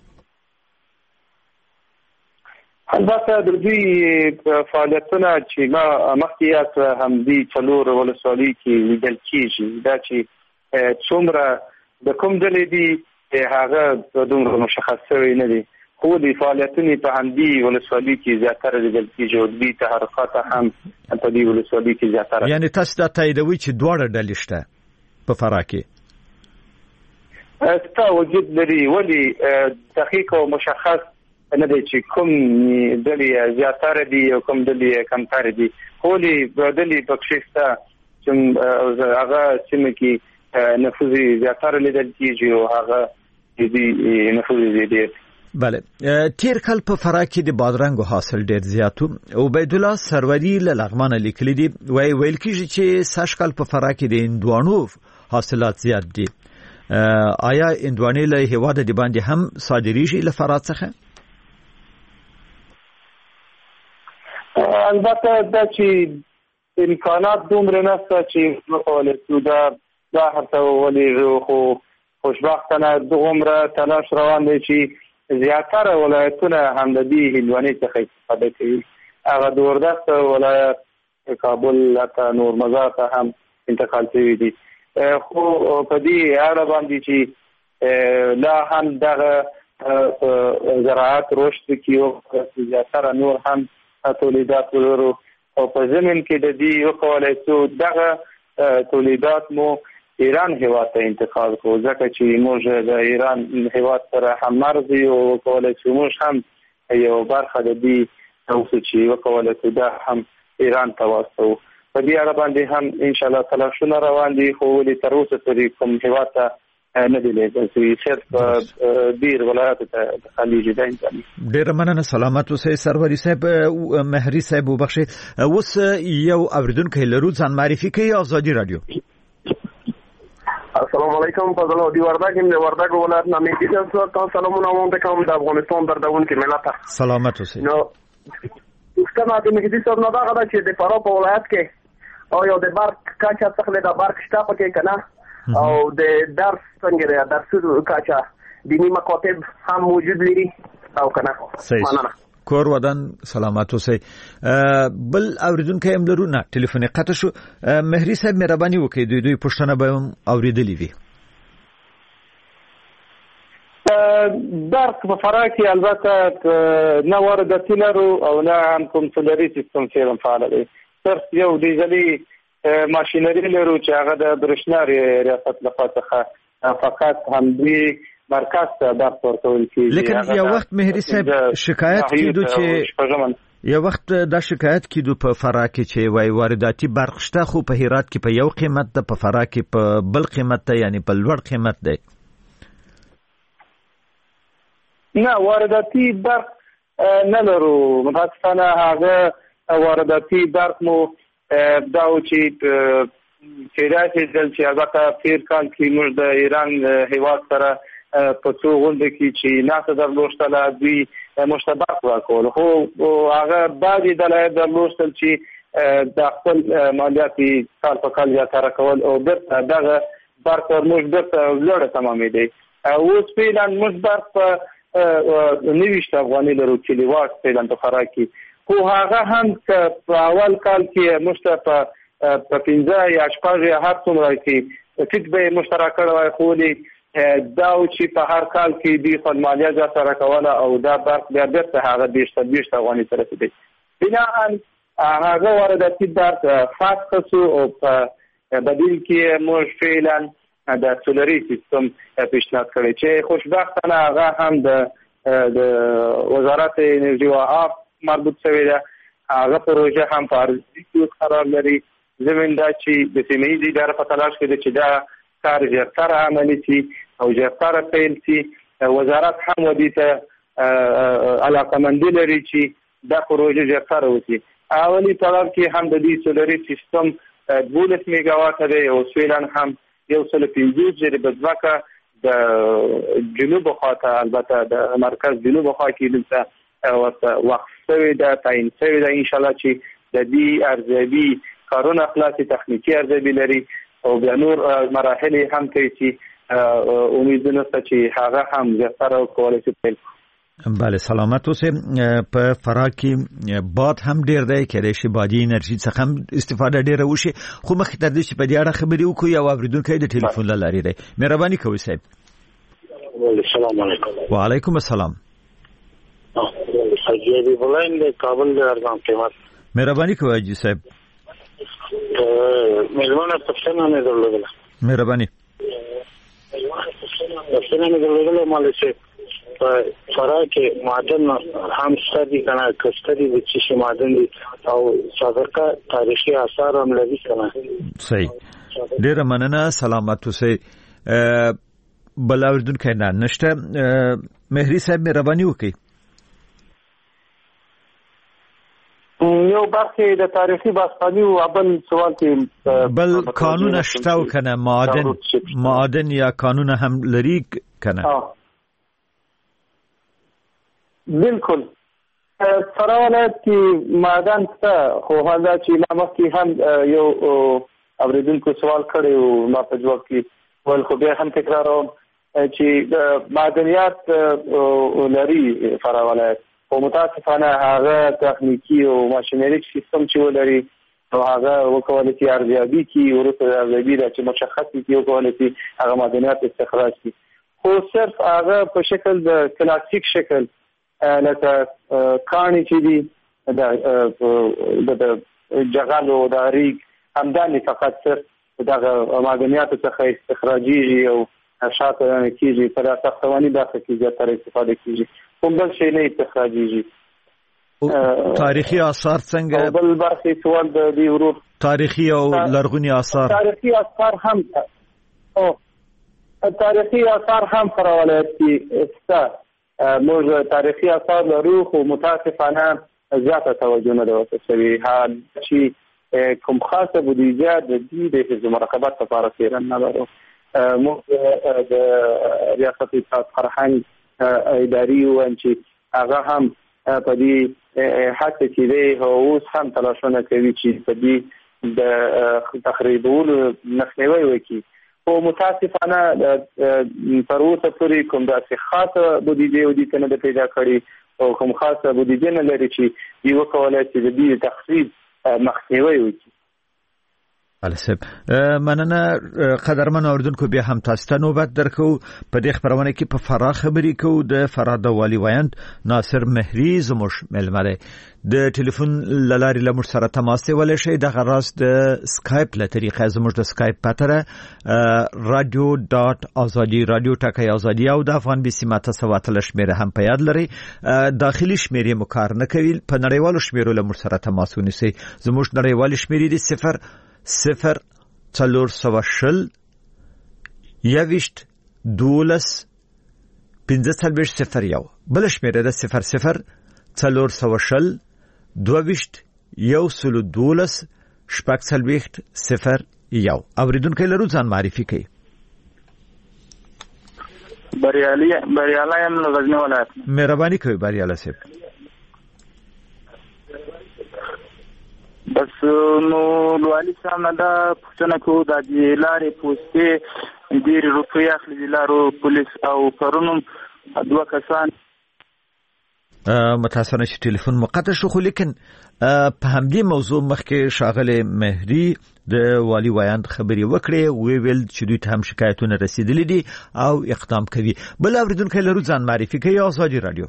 البته د دې فعالیتونه چې ما مخکې یاد هم دي څلور ولسوالۍ کې لیدل کېږي. دا چې څومره د کوم ډلې دي هغه دومره مشخص شوی نه دي. خو د فعالیتونو په همدې ولسوالۍ کې زیاتره لیدل کېږي او د تحرکات هم په دې ولسوالۍ کې زیاتره. یعنی تاسو دا تاییدوي چې دواړه ډلې شته په فراه کې؟ ستا وجود لري ولې دقیق او مشخص نه دی چې کوم ډلې زیاتره دي او کوم ډلې کمتر دي. خو د ډلې په کې شته چې هغه سیمه کې نفوذ زیاتره لیدل کېږي او هغه دې نفوذ زیاتره. بله تیر کال په فراه کې د بادرنګو حاصل ډیر زیاتو. عبید الله سروری له لغمان لیکلي دي وایي ویل کېږي چې سږ کال په فراه کې د هندوانو حاصلات زیات دي. آیا اندوانې له هیواد د باندې هم صادریږي له فرات څخه؟ البته دا چې امکانات دومره نشته چې وکولای شو دا دا هرته ولې خو خوشبختانه دومره تلاش روان دی چې زیاتره ولایتونه هم د دې هندوانې څخه استفاده کوي. هغه دوردست ولایت کابل ته نور مزار ته هم انتقال شوی دي. خو په دې اړه باندې چې لا هم دغه زراعت رشد کیو زیاتره نور هم تولیدات ورو او په زمين کې د دې وکولای شو دغه تولیدات مو ایران هیواد ته انتقال کو ځکه چې موږ د ایران هیواد سره هم مرز یو کولای شو موږ هم یو برخه د دې او چې وکولای شو دا هم ایران ته واسطو. په دې اړه باندې هم ان شاء الله تلاشونه روان دي خو ولې تر اوسه پورې کوم هیواد ته نه دی لیدل چې صرف ډیر ولایت ته خلیج دی. ډیر مننه سلامت اوسئ سروري صاحب. مهري صاحب وبخښئ اوس یو اوریدونکو لرو ځان معرفي کوي ازادي رادیو. السلام علیکم فضل او دی وردګ د وردګ ولایت نامې کې تاسو سلامونه مونږ کوم د افغانستان دردونکو ملت سلامت اوسئ. نو څنګه د مهدي صاحب نو دا غواړي چې د فراه په ولایت کې او یو د برق کاچا څخه د برق شته پکې کنه او د درس څنګه د درس کاچا دینی مکاتب هم موجود لري او کنه. مننه. کور ودان سلامت اوسئ. بل اوریدونکو هم لرو نه ټلیفون قطع شو. مهري صاحب مهرباني وکړئ دوی دوی پښتنه به اوریدلې وي. برق په فراه کې البته نه وارداتي لرو او نه هم کوم سولري سیستم فعلا فعال دی. صرف یو ډیزلي ماشینري لرو چې هغه د برښنا ریاست لخوا څخه فقط همدې مرکز ته برق ورکول کیږي. لیکن یو وخت مهري صاحب شکایت کیدو چې یو وخت دا شکایت کیدو په فراه کې چې وای وارداتي برق شته خو په هرات کې په یو قیمت ده په فراه کې په بل قیمت ده یعنی په لوړ قیمت ده. نه وارداتي برق نه لرو متاسفانه هغه وارداتي برق مو دا و چې کېدای شي چې البته تیر کال کې موږ د ایران هیواد سره په څو غونډه کې چې ناسه درلوشتله دوی مشتبک ورکول خو هغه بعضې دلایل درلوشتل چې د خپل مالیاتي کال په کال زیاتره کول او بیرته دغه برق موږ بیرته لوړه تمامېدی. اوس فعلا موږ برق په نویشت افغاني لرو کیلو واټ فعلا په فراه کې خو هغه هم په اول کال کې موږ ته په پنځه یا شپږ یا هر څومره کې ټیټ به مشترک کړی خو دا چې په هر کال کې دی خپل مالیه زیاتره کوله او دا برق بیا بیرته هغه بیشتر بیشتر افغاني سره دی. بناءً هغه وارداتي برق فاسخ شو او په بدیل کې موږ فعلا د سولري سیستم پیشنهاد کړی چې خوشبختانه هغه هم د د وزارت انرژي او آب مربوط شوی ده. هغه پروژه هم په ارزښت کې قرار لري. زمين دا چې د سیمه ییزې ادارې په تلاش کې ده چې دا کار ژر عملي شي او ژر پیل شي. وزارت هم ودې ته علاقمندي لري چې دا پروژه ژر وشي. اولي طلب کې هم د دې سولري سیستم دولس میگا وات دی او سویلان هم یو سل پنځوس زره بځواکه د جنوب خواته البته د مرکز جنوب خوا کې دلته وقف شوی ده تعیین شوی ده ان شاء الله چې د دې ارزیابي کارونه خلاصي تخنیکی ارزیابي لري او بیا نور مراحل هم کوي چې امیدونه چې هغه هم زیاتره کولای شي. بله سلامت اوسئ. په فراه کې باد هم ډیر دی کېدای شي بادي انرژي څخه هم استفاده ډیره وشي خو مخکې تر دې چې په دې اړه خبرې وکړو یو اورېدونکی د ټلیفون له لارې دی. مهرباني کوئ صاحب. السلام علیکم. وعلیکم السلام. حاجی ابي بلاین د کابل د ارزان قیمت. مهرباني کوئ حاجی صاحب. مېلمانه پښتنه نه درلودله. مهرباني. پښتنه نه درلودله مال چې په فراه کې معدن هم ستدي کنه کستري د چې معدن دي او سابقه تاریخي آثار هم لري کنه. صحیح. ډیر مننه سلامت اوسئ. بل اوریدونکو نه نشته. مهري صاحب مهرباني وکړئ. یو برخه د تاریخي باستاني او بل سوال کې بل قانون شته کنه معادن معادن یا قانون هم لري کنه بالکل فراه ولایت کې معدن ته خو هغه چې لامه کې هم یو اوریدونکو سوال کړی او ما په جواب کې ول خو بیا هم تکراروم چې معدنیات لري فراه ولایت او متاسفانه هغه تخنیکی او ماشینریک سیستم چې ولري او هغه وکولای شي ارزیابي کی ورته ارزیابي د چې مشخصي کی وکولای شي هغه معدنیات استخراج کی خو صرف هغه په شکل د کلاسیک شکل لکه کانی چې دي د د جغل او د ریګ همداني فقط صرف دغه معدنیات څخه استخراجي او شاته کیږي په ساختماني برخه کې زیاتره استفاده کیږي کوم بل شی نه استخراجيږي. تاریخي آثار څنګه بل برخه سوال د دې ورور تاریخي او لرغوني آثار تاریخي آثار هم او تاریخي آثار هم پر ولایت کې استا موږ تاریخي آثار لرو خو متاسفانه زیاته توجه نه ده شوی حال چې کوم خاصه بودیجه د دې د حفظ مراقبت لپاره پیرن نه لرو. موږ د ریاست فرهنګ اداري و چې هغه هم په دې حتی چې دی اوس هم تلاشونه کوي چې په دې د تخریبولو مخنیوي وکړي او متاسفانه تر اوسه پورې کوم داسې خاصه بودیجه ودی کنه د پیدا کړي او کوم خاصه بودیجه نه لري چې یو کولای شي د دې تخریب مخنیوي وکړي. السب مننه قدرمن اوردونکو بیا هم تاسو ته نوبت درکو په دې خبرونه کې په فراه خبرې کو د فراه د والی وایند ناصر مهری زموش ملمره د ټلیفون لاري لمر سره تماس ولې شي د غراس د سکایپ له طریقې زموږ د سکایپ پاتره رادیو ډاټ ازادي رادیو ټاکي ازادي او د افغان بي سي ماته سواتل شمیره هم په یاد لري داخلي شمیرې مکار نه کوي په نړیوالو شمیرو لمر سره تماس ونیسي زموږ نړیوال شمیرې دي صفر صفر څلور سوه شل یویشت دولس پنځه څلوېښت صفر یو بل شمیره ده صفر صفر څلور سوه شل دوهویشت یو سلو دولس شپږ څلوېښت صفر یو. اوریدونکي لرو ځان معرفي کوي. بریالي بریالي یم له غزني ولایت. مهرباني کوي بریالي صاحب. بس نو لوالي سامه دا پښتنه کو د لارې پوسټې ډېر روپۍ اخلي د لارو پولیس او پرونم دوه کسان متاسفانه چې ټلیفون مقطع شو خو لیکن په همدې موضوع مخکې شاغله مهری د والی وایند خبري وکړي وی ویل چې دوی ته هم شکایتونه رسیدلې دي او اقدام کوي. بل اوریدونکو لرو ځان معرفي کوي ازادي رادیو.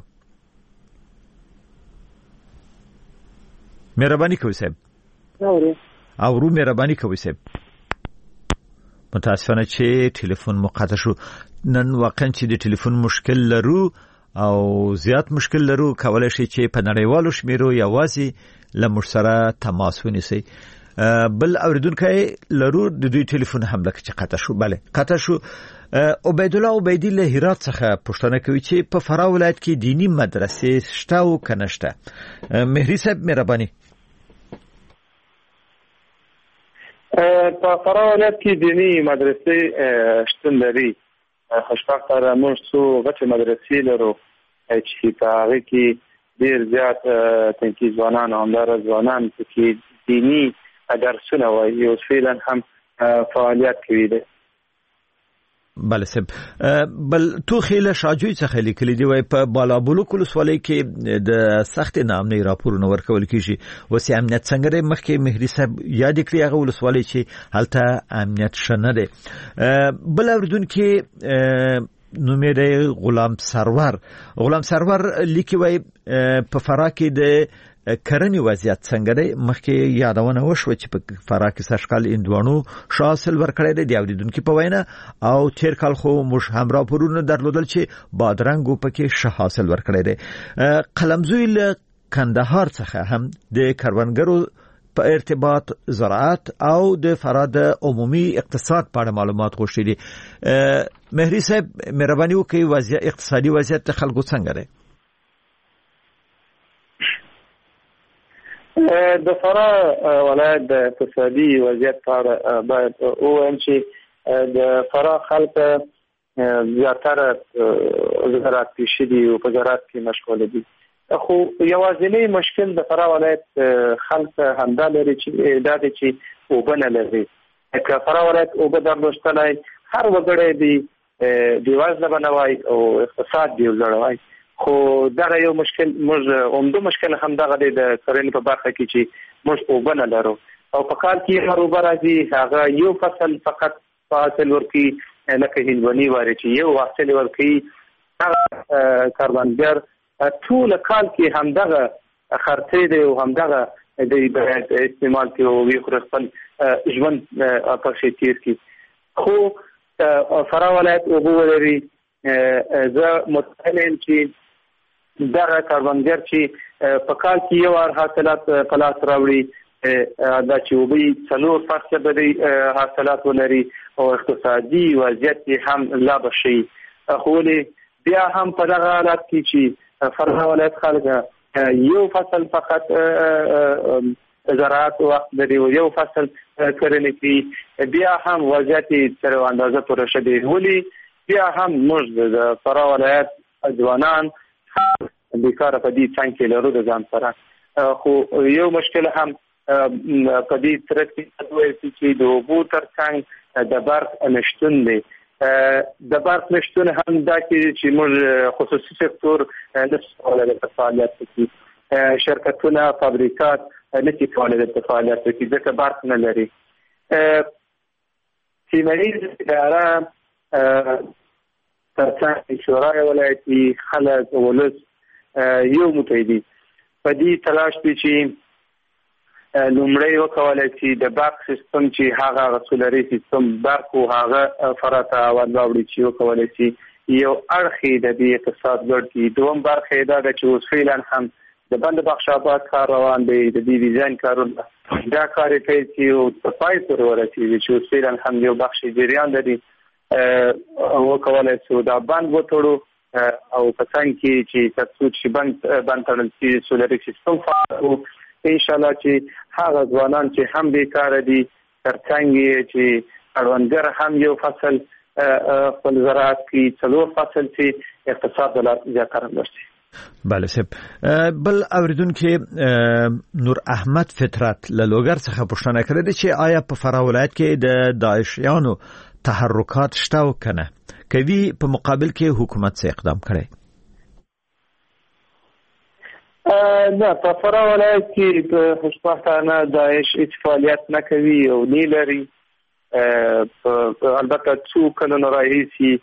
مهرباني کوي صاحب. او رو مهرباني کوي صاحب. متاسفانه چې ټلیفون مقطع شو نن واقعا چې د ټلیفون مشکل لرو او زیات مشکل لرو کولای شي چې په نړیوالو شمیرو یوازې لمر سره تماس ونیسي. بل اوریدونکو لرو د دوی ټلیفون هم لکه چې قطع شو. bale قطع شو. عبید الله عبیدی له هرات څخه پوښتنه کوي چې په فراه ولایت کې دینی مدرسې شته او کنه شته. مهری صاحب مهرباني. په فراه ولایت کې دینی مدرسې شتون لري. خوشبختانه موږ څو غټې مدرسې لرو چې په هغه کې ډېر زیات تنکي ځوانان او همدارس ځوانان چې دینی درسونه وایي او فعلا هم فعالیت کوي دي. بله صاحب. بل تو خیله شاجوی څخه لیکلي دی وای په بالابلوک ولسوالۍ کې د سخت نامنۍ راپورونه ورکول کیږي وسی امنیت څنګه دی مخکې مهری صاحب یاد کړی هغه ولسوالۍ چې هلته امنیت شنه دی. بل اوردونکو نومې دی غلام سرور غلام سرور لیکي وای په فراه کې د کرنی وضعیت څنګه دی مخکې یادونه وشو چې په فراه کې سشکال اندوانو شاسل ورکړی دی د اوریدونکو په وینا او تیر کال خو مش هم راپورونه درلودل چې بادرنګ په کې شه حاصل ورکړی دی. قلمزوی له کندهار څخه هم د کروندګرو په ارتباط زراعت او د فراه د عمومي اقتصاد په اړه معلومات غوښتي دي. مهری صاحب مهرباني وکړئ وضعیت اقتصادي وضعیت خلکو څنګه دی؟ د فراه ولایت د اقتصادي وضعیت په اړه باید ووایم چې د فراه خلک زیاتره زراعت پیشه دي او په زراعت کې مشغول دي. خو یوازینی مشکل د فراه ولایت خلک همدا لري چې دا دی چې اوبه نه لري. که فراه ولایت اوبه درلودلای هر وګړی دی بېوزله به نه وای او اقتصاد دې وځړوای. خو دغه یو مشکل موږ عمده مشکل هم دغه دی د کرنې په برخه کې چې موږ اوبه نه لرو او په کال کې هر اوبه راځي هغه یو فصل فقط حاصل ورکوي لکه هندواني واري چې یو حاصل ورکوي هغه کروندګر ټول کال کې همدغه خرڅې دی او همدغه د باید استعمال کې او وی خپل ژوند په شي تیر کې. خو فراه ولایت اوبه ولري. زه متأکد چې دغه کروندګر چې په کال کې یو وار حاصلات په لاس راوړي دا چې اوبه څلور فصله به حاصلات ولري او اقتصادي وضعیت هم لا بشي. خو بیا هم په دغه حالت کې چې فراه ولایت خلک یو فصل فقط زراعت وخت لري او یو فصل کرنې کې بیا هم وضعیت تر اندازه پوره شوی. ولې بیا هم موږ د فراه ولایت ځوانان بیکاره په دې څنګه کې لرو د ځان سره. خو یو مشکل هم په دې ترڅ کې دوی چې د اوبو ترڅنګ د برق نشتون دی. د برق نشتون هم دا چې موږ خصوصي سکتور نشي کولای د فعالیت وکړي. شرکتونه فابریکات نشي کولای د فعالیت وکړي ځکه برق نه لري. سیمه‌ییز اداره ترڅنګ شورای ولایتي خلک ولس یو متحدي په دې تلاش دي چې لومړی وکولای شي د برق سیستم چې هغه سولري سیستم برق او هغه فراته ورواړي چې وکولای شي یو اړخي د دې اقتصاد ګډ کی. دوم برخه دا چې اوس فعلا هم د بند بخش آباد کار روان دی د دې ډیزاین کارونه دا کار کوي چې او په پای پورې ورسیږي چې اوس فعلا هم یو بخش جریان لري او کولای شي دا بند وټړو او په څنګه کې چې تاسو چې بند بند تړل شي سولري سیستم فعال ان شاء الله چې هغه ځوانان چې هم بیکار دي ترڅنګ چې کروندګر هم یو فصل خپل زراعت کې څلور فصل چې اقتصاد ولا زیاتره مرسي. بله سب بل اوریدونکو نور احمد فطرت له لوګر څخه پوښتنه کړې چې آیا په فراه ولایت کې د داعشیانو تحرکات شته او کنه کوي په مقابل کې حکومت څه اقدام کړي؟ نه په فراه ولایت کې په خوشبختانه داعش هیڅ فعالیت نه کوي او نه لري. البته څو کلونه راهیسي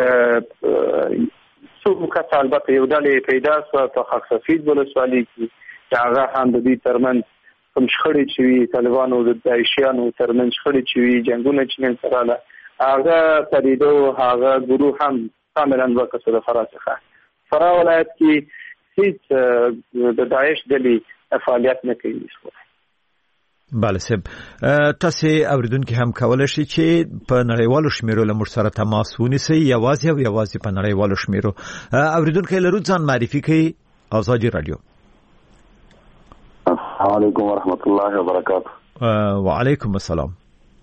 څو کسان البته یو ډلې پیدا شو په خاک سفید ولسوالۍ کې چې هغه هم د دې ترمن کوم شخړې چې وي طالبانو د داعشیانو ترمن شخړې چې وي جنگونه چې نن سره له هغه پریدو هغه ګروه هم کاملا وکړه د فراه څخه. فراه ولایت کې هیڅ د داعش ډلې فعالیت نه کوي. بله سب تاسو اوریدونکو هم کولای شي چې په نړیوالو شمیرو له موږ سره تماس ونیسئ یوازې او یوازې په نړیوالو شمیرو. اوریدونکو لرو ځان معرفي کوي. آزادي رادیو. السلام علیکم ورحمت الله وبرکاته. وعلیکم السلام.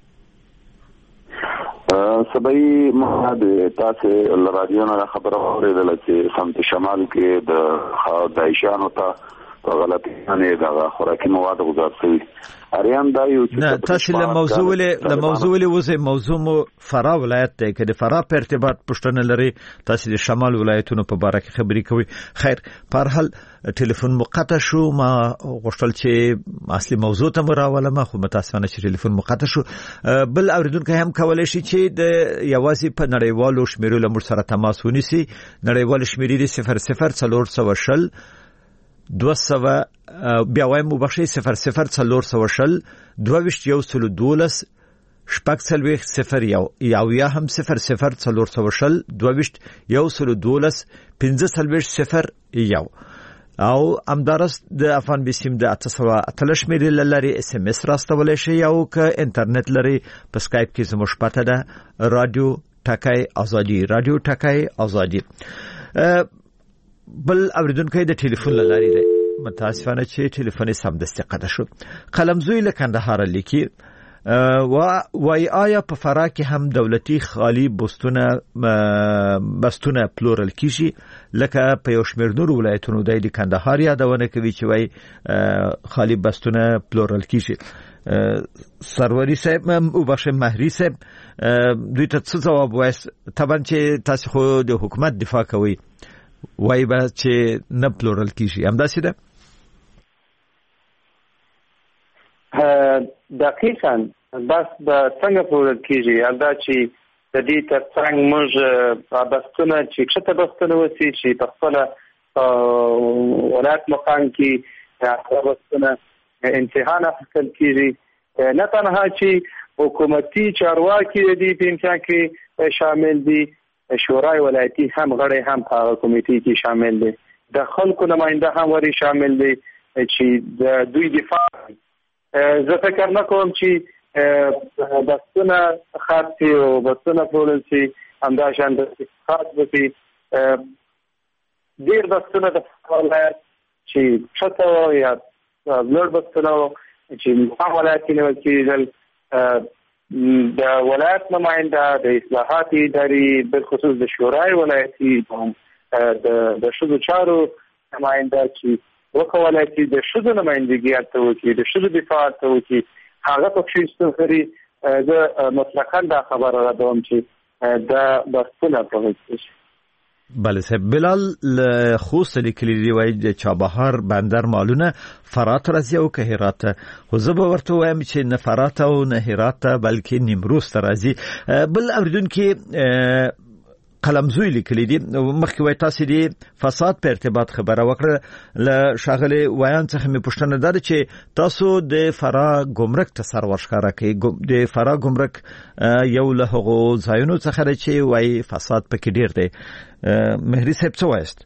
سبای ما د تاسو له رادیو نه خبره اوریدله چې سمت شمال کې د داعشانو ته غلطیانه د خوراکي مواد غذا شوی اریان دا یو نه تاسو له موضوع له موضوع له وزه موضوع مو فراه ولایت ته کې د فراه په ارتباط پښتنه لري تاسو د شمال ولایتونو په اړه کې خبرې کوي. خیر په هر حال ټلیفون مقطع شو ما غوښتل چې اصلي موضوع ته مراوله ما خو متاسفانه چې ټلیفون مقطع شو. بل اوریدونکو هم کولای شي چې د یوازې په نړیوالو شمیرو له موږ سره تماس ونیسي. نړیوال شمیرې صفر صفر څلور سوه شل دو سوه بیا وایم مبخشي صفر صفر څلور سوه شل دوه ویشت یو سلو دولس شپږ څلوېښت صفر یو یا یا هم صفر صفر څلور سوه شل دوه ویشت یو سلو دولس پنځه څلوېښت صفر یو او امدارس د افغان بسیم د اته سوه اتلس شمیرې لري اس ام اس راستولای شي او که انټرنیټ لري په سکایپ کې زموږ پته ده رادیو ټاکای ازادي رادیو ټاکای ازادي. بل اوریدونکو د ټلیفون لاري دی. متاسفانه چې ټلیفون سمدستي قطع شو. قلمزوی له کندهار لیکي و وای آیا په فراه کې هم دولتي خالی بستونه بستونه پلورل کیږي لکه په یو شمېر نور ولایتونو د کندهار یادونه کوي چې وای خالی بستونه پلورل کیږي. سروری صاحب او بخش مهری صاحب دوی ته څه جواب وایست؟ طبعا چې تاسو خو د حکومت دفاع کوي وای به چې نه پلورل کیږي، همداسې ده؟ دقیقاً بس به څنګه پلورل کیږي دا چې د دې ترڅنګ موږ بستونه چې کښته بستونه وسی چې په خپل ولایت مقام کې هغه بستونه امتحان اخیستل کیږي. نه تنها چې حکومتي چارواکي د دې په امتحان کې شامل دي، شورای ولایتي هم غړي هم په کمیټې کې شامل دي، د خلکو نماینده هم وري شامل دي چې د دوی دفاع. زه فکر نه کوم چې بستونه خاصي او بستونه پلورل شي همداشان د خاص وسی ډیر بستونه د ولایت چې شته یا لوړ بستونه چې په ولایت کې نیول کېدل د ولایت نماینده د اصلاحات ادارې بالخصوص د شورای ولایتي د شذو چارو نماینده چې وکولای چې د شذو نمایندګي ته وکړي، د شذو دفاع ته وکړي، هغه په شیستو لري. د مطلقاً دا خبره را دوم چې د بستونه پلورل کیږي. بله صاحب. بلال خوست لیکلی دی وایي د چابهار بندر مالونه فرات راځي او که هرات. خو زه به ورته وایم چې نه فرات او نه هرات بلکې نیمروز ته راځي. بل اوریدونکي قلمزوی لیکلی دی مخکې وایي تاسې د فساد په ارتباط خبره وکړه. له ښاغلي ویان څخه مې پوښتنه دا ده چې تاسو د فراه ګمرک ته سر ورښکاره کوي. د فراه ګمرک یو له هغو ځایونو څخه دی چې وایي فساد پکې ډیر دی. مهری صاحب څه وایست؟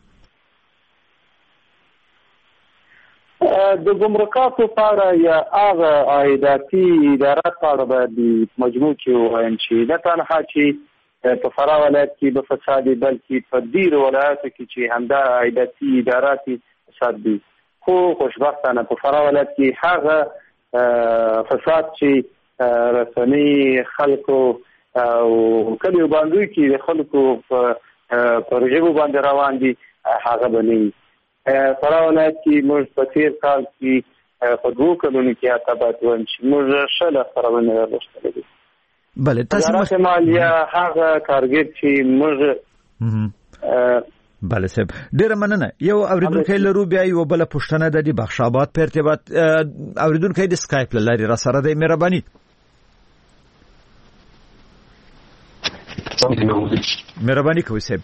د ګمرکاتو په اړه یا هغه عایداتي ادارات په اړه باید مجموع کې ووایم چې نه تنها چې په فراه ولایت کې به فساد دی بلکې په ډیرو ولایتو کې چې همدا عایداتي ادارات فساد دي. خو خوشبختانه په فراه ولایت کې هغه فساد چې رسنۍ خلکو او کلیو باندې کې د خلکو په پروژو باندې روان دي هغه بنئ. فراه ولایت کې موږ په تیر کال کې په دوه کلونو کې اتبات ون چې موږ شل خبرونه ورسته دي. بله تاسو مخ مالیه هغه کارګر چې موږ بله صاحب ډیره مننه. یو اوریدونکي لرو بیا یو بل پوښتنه د بخش آباد په ارتباط اوریدونکي د سکایپ لاري را سره د مهرباني مهرباني کوي صاحب.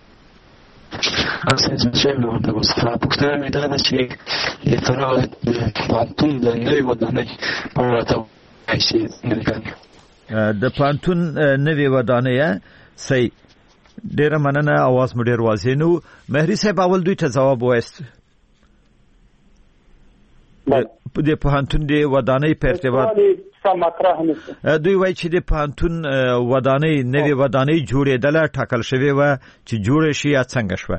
اساس چې نو د وسفه پوښتنه مې دا ده چې د فراه د پانتون د نوې ودانۍ په اړه تاسو نه لیکل د پانتون نوې ودانۍ صحیح. ډیره مننه. اواز مو ډیر واضح نو. مهری صاحب اول دوی ته جواب وایست د پانتون د ودانۍ په ارتباط دوی وایي چې د پانتون ودانۍ نوې ودانۍ جوړېدله ټاکل شوې وه چې جوړه شي یا څنګه شوه؟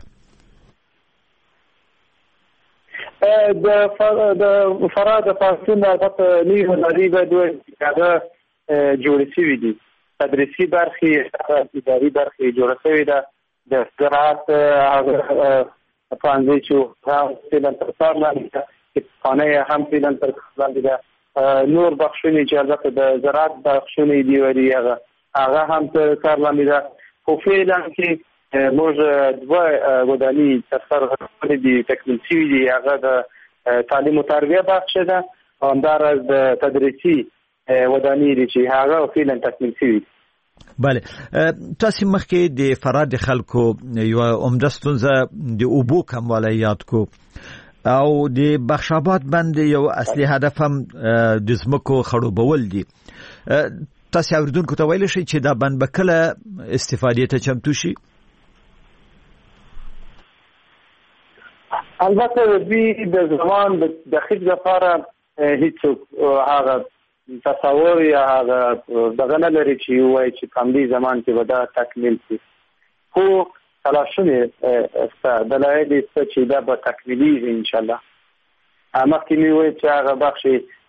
د فراه د پانتون نوې ودانۍ باید هغه جوړې شوې دي. تدریسي برخې اداري برخې جوړه شوې ده. د زراعت هغه پانځه چې هم تر کار لاندې ده، خانه هم فعلا تر کار لاندې ده. نور بخشونه چې البته د زراعت بخشونه دی وری هغه هغه هم تر کار لاندې ده. خو فعلا کې موږ دوه ودانۍ تر سر غوښتل دي تکمیل شوي دي. هغه د تعلیم او تربیه بخش ده او همداراز د تدریسي ودانۍ دي چې هغه فعلا تکمیل شوي. بله تاسو مخکې د فراه د خلکو یو عمده ستونزه د اوبو کموالی یاد کو او د بخش آباد باندې یو اصلي هدف هم د ځمکو خړوبول دي. تاسو اوریدونکو ته ویل شي چې دا بند به کله استفادې ته چمتو شي؟ البته دوی د زمان د خج لپاره هیڅ هغه تصور یا هغه دغه نه لري چې وایي چې کم دي زمان کې به دا تکمیل شي. خو تلاشونه است دلایل است چې دا به تکمیلي ان شاء الله. مخکې مې وایي چې هغه بخش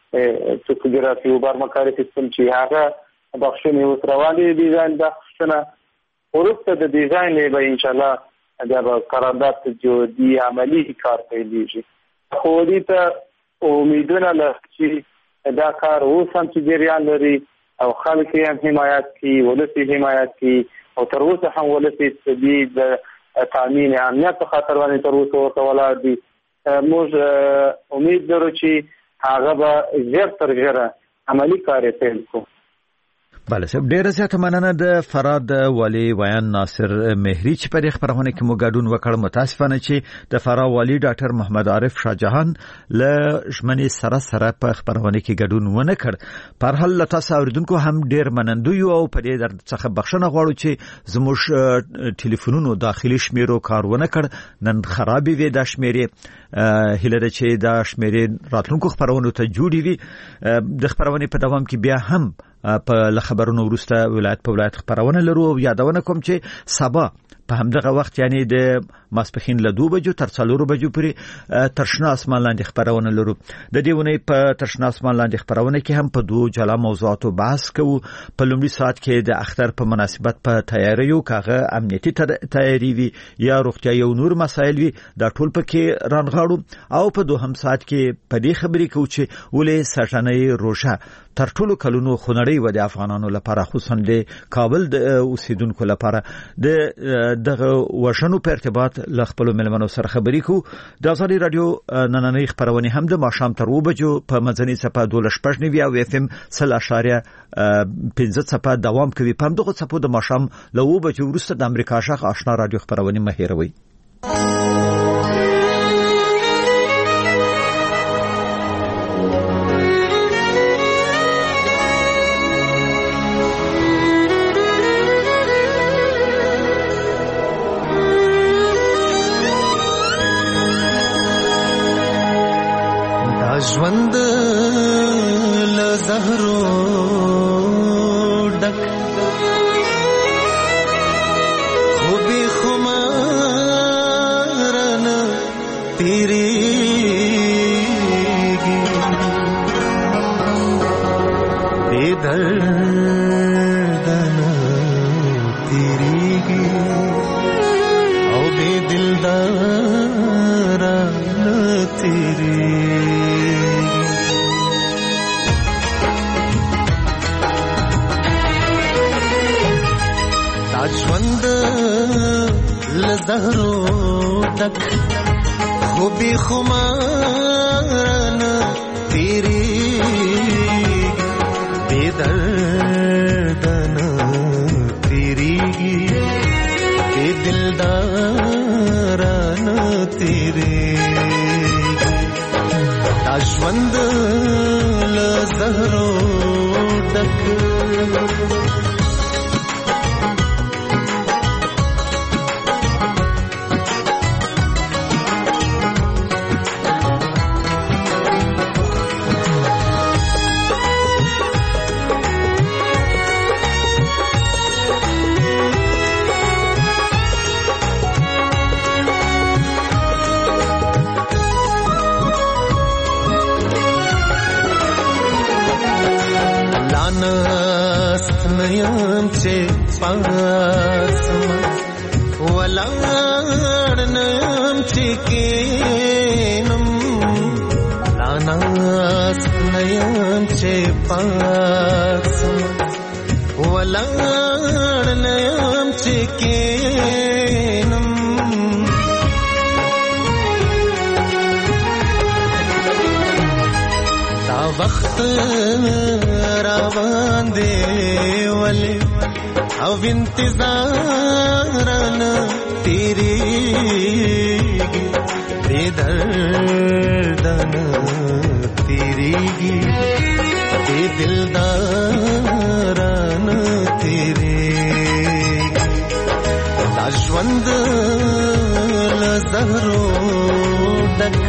توپوګرافي او بارمکاري سیستم چې هغه بخشونه اوس رواني ډیزاین بخشونه وروسته د ډیزاین به ان شاء الله دا به قرارداد جدي عملی کار پیلېږي. خو دې ته امیدونه لرم چې دا کار اوس هم چې جریان لري او خلک یې هم حمایت کوي، ولس یې حمایت کوي او تر اوسه هم ولس یې د تامین امنیت په خاطر باندې تر اوسه ورته ولاړ دي. موږ امید لرو چې هغه به ژر تر ژره عملي کار پیل کړو. بله صاحب ډیره زیاته مننه د فراد والی ویان ناصر مهری چې په دې خبرونه کې مو ګډون وکړ. متاسفانه چې د فرا والی ډاکټر محمد عارف شاه جهان له ژمنې سره سره په خبرونه کې ګډون ونه کړ. په هر حال له تاسو اوریدونکو هم ډیر منندوی یو او په دې در څخه بخښنه غواړو چې زموږ ټلیفونونو داخلي شمیرو کار ونه کړ. نن خرابې وې د شمیرې هیله ده چې دا شمیرې راتلونکو خبرونو ته جوړې وي. د خبرونې په دوام کې بیا هم په خبرونو وروسته ولایت په ولایت خبرونه لرو او یادونه کوم چې سبا په همدغه وخت یعنی د ماسپخین له دوه بجو تر څلورو بجو پورې ترشنا اسمان لاندې خبرونه لرو. د دې ونې په ترشنا اسمان لاندې خبرونه کې هم په دوه جلا موضوعاتو بحث کوو. په لومړي ساعت کې د اختر په مناسبت په تیاریو کاغه امنیتي تیاری وي یا روغتیا یو نور مسایل وي دا ټول پکې رانغاړو او په دوهم ساعت کې په دې خبرې کوو چې ولې سټنۍ روزه تر ټولو کلونو خونړی و د افغانانو لپاره خصوصا د کابل د اوسیدونکو لپاره د دغه وشنو په ارتباط ل خپل ملمنو سره خبرې کو. د ازادي رادیو نننۍ خبرونه هم د ماښام تر و بجو په مزنی صفه دوله شپږ نیوي او اف ام صفر اشاریه پنځه صفه دوام کوي. په دغه صفه د ماښام له و بجو وروسته د امریکا شاخ آشنا رادیو خبرونه مهیروي. ژوند له زهرو ډک خو به خمارن تیریږي بے دردن تیریږي او بے دلدارن تیریږي. ژوند لزهرو ډک خو به خمارن تیریږي بے دردن تیریږي بے دلدارن تیریږي. دا ژوند لزهرو ډک نیم چې پاسم ولاړ نیم چې کینم لاناس نیم چې پاسم ولاړ نیم چې کینم دا وخت روان دی ولی او انتظارن تیریږي بے دردن تیریږي بے دلدارن تیریږي. دا ژوند له زهرو ډک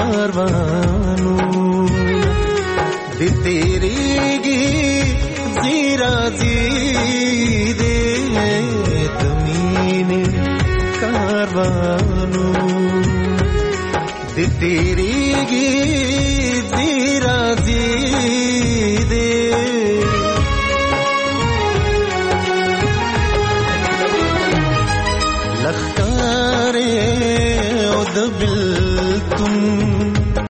کاروانو د تیریږي زیرا زیدې د مینې کاروانو د تیریږي زیرا زیدې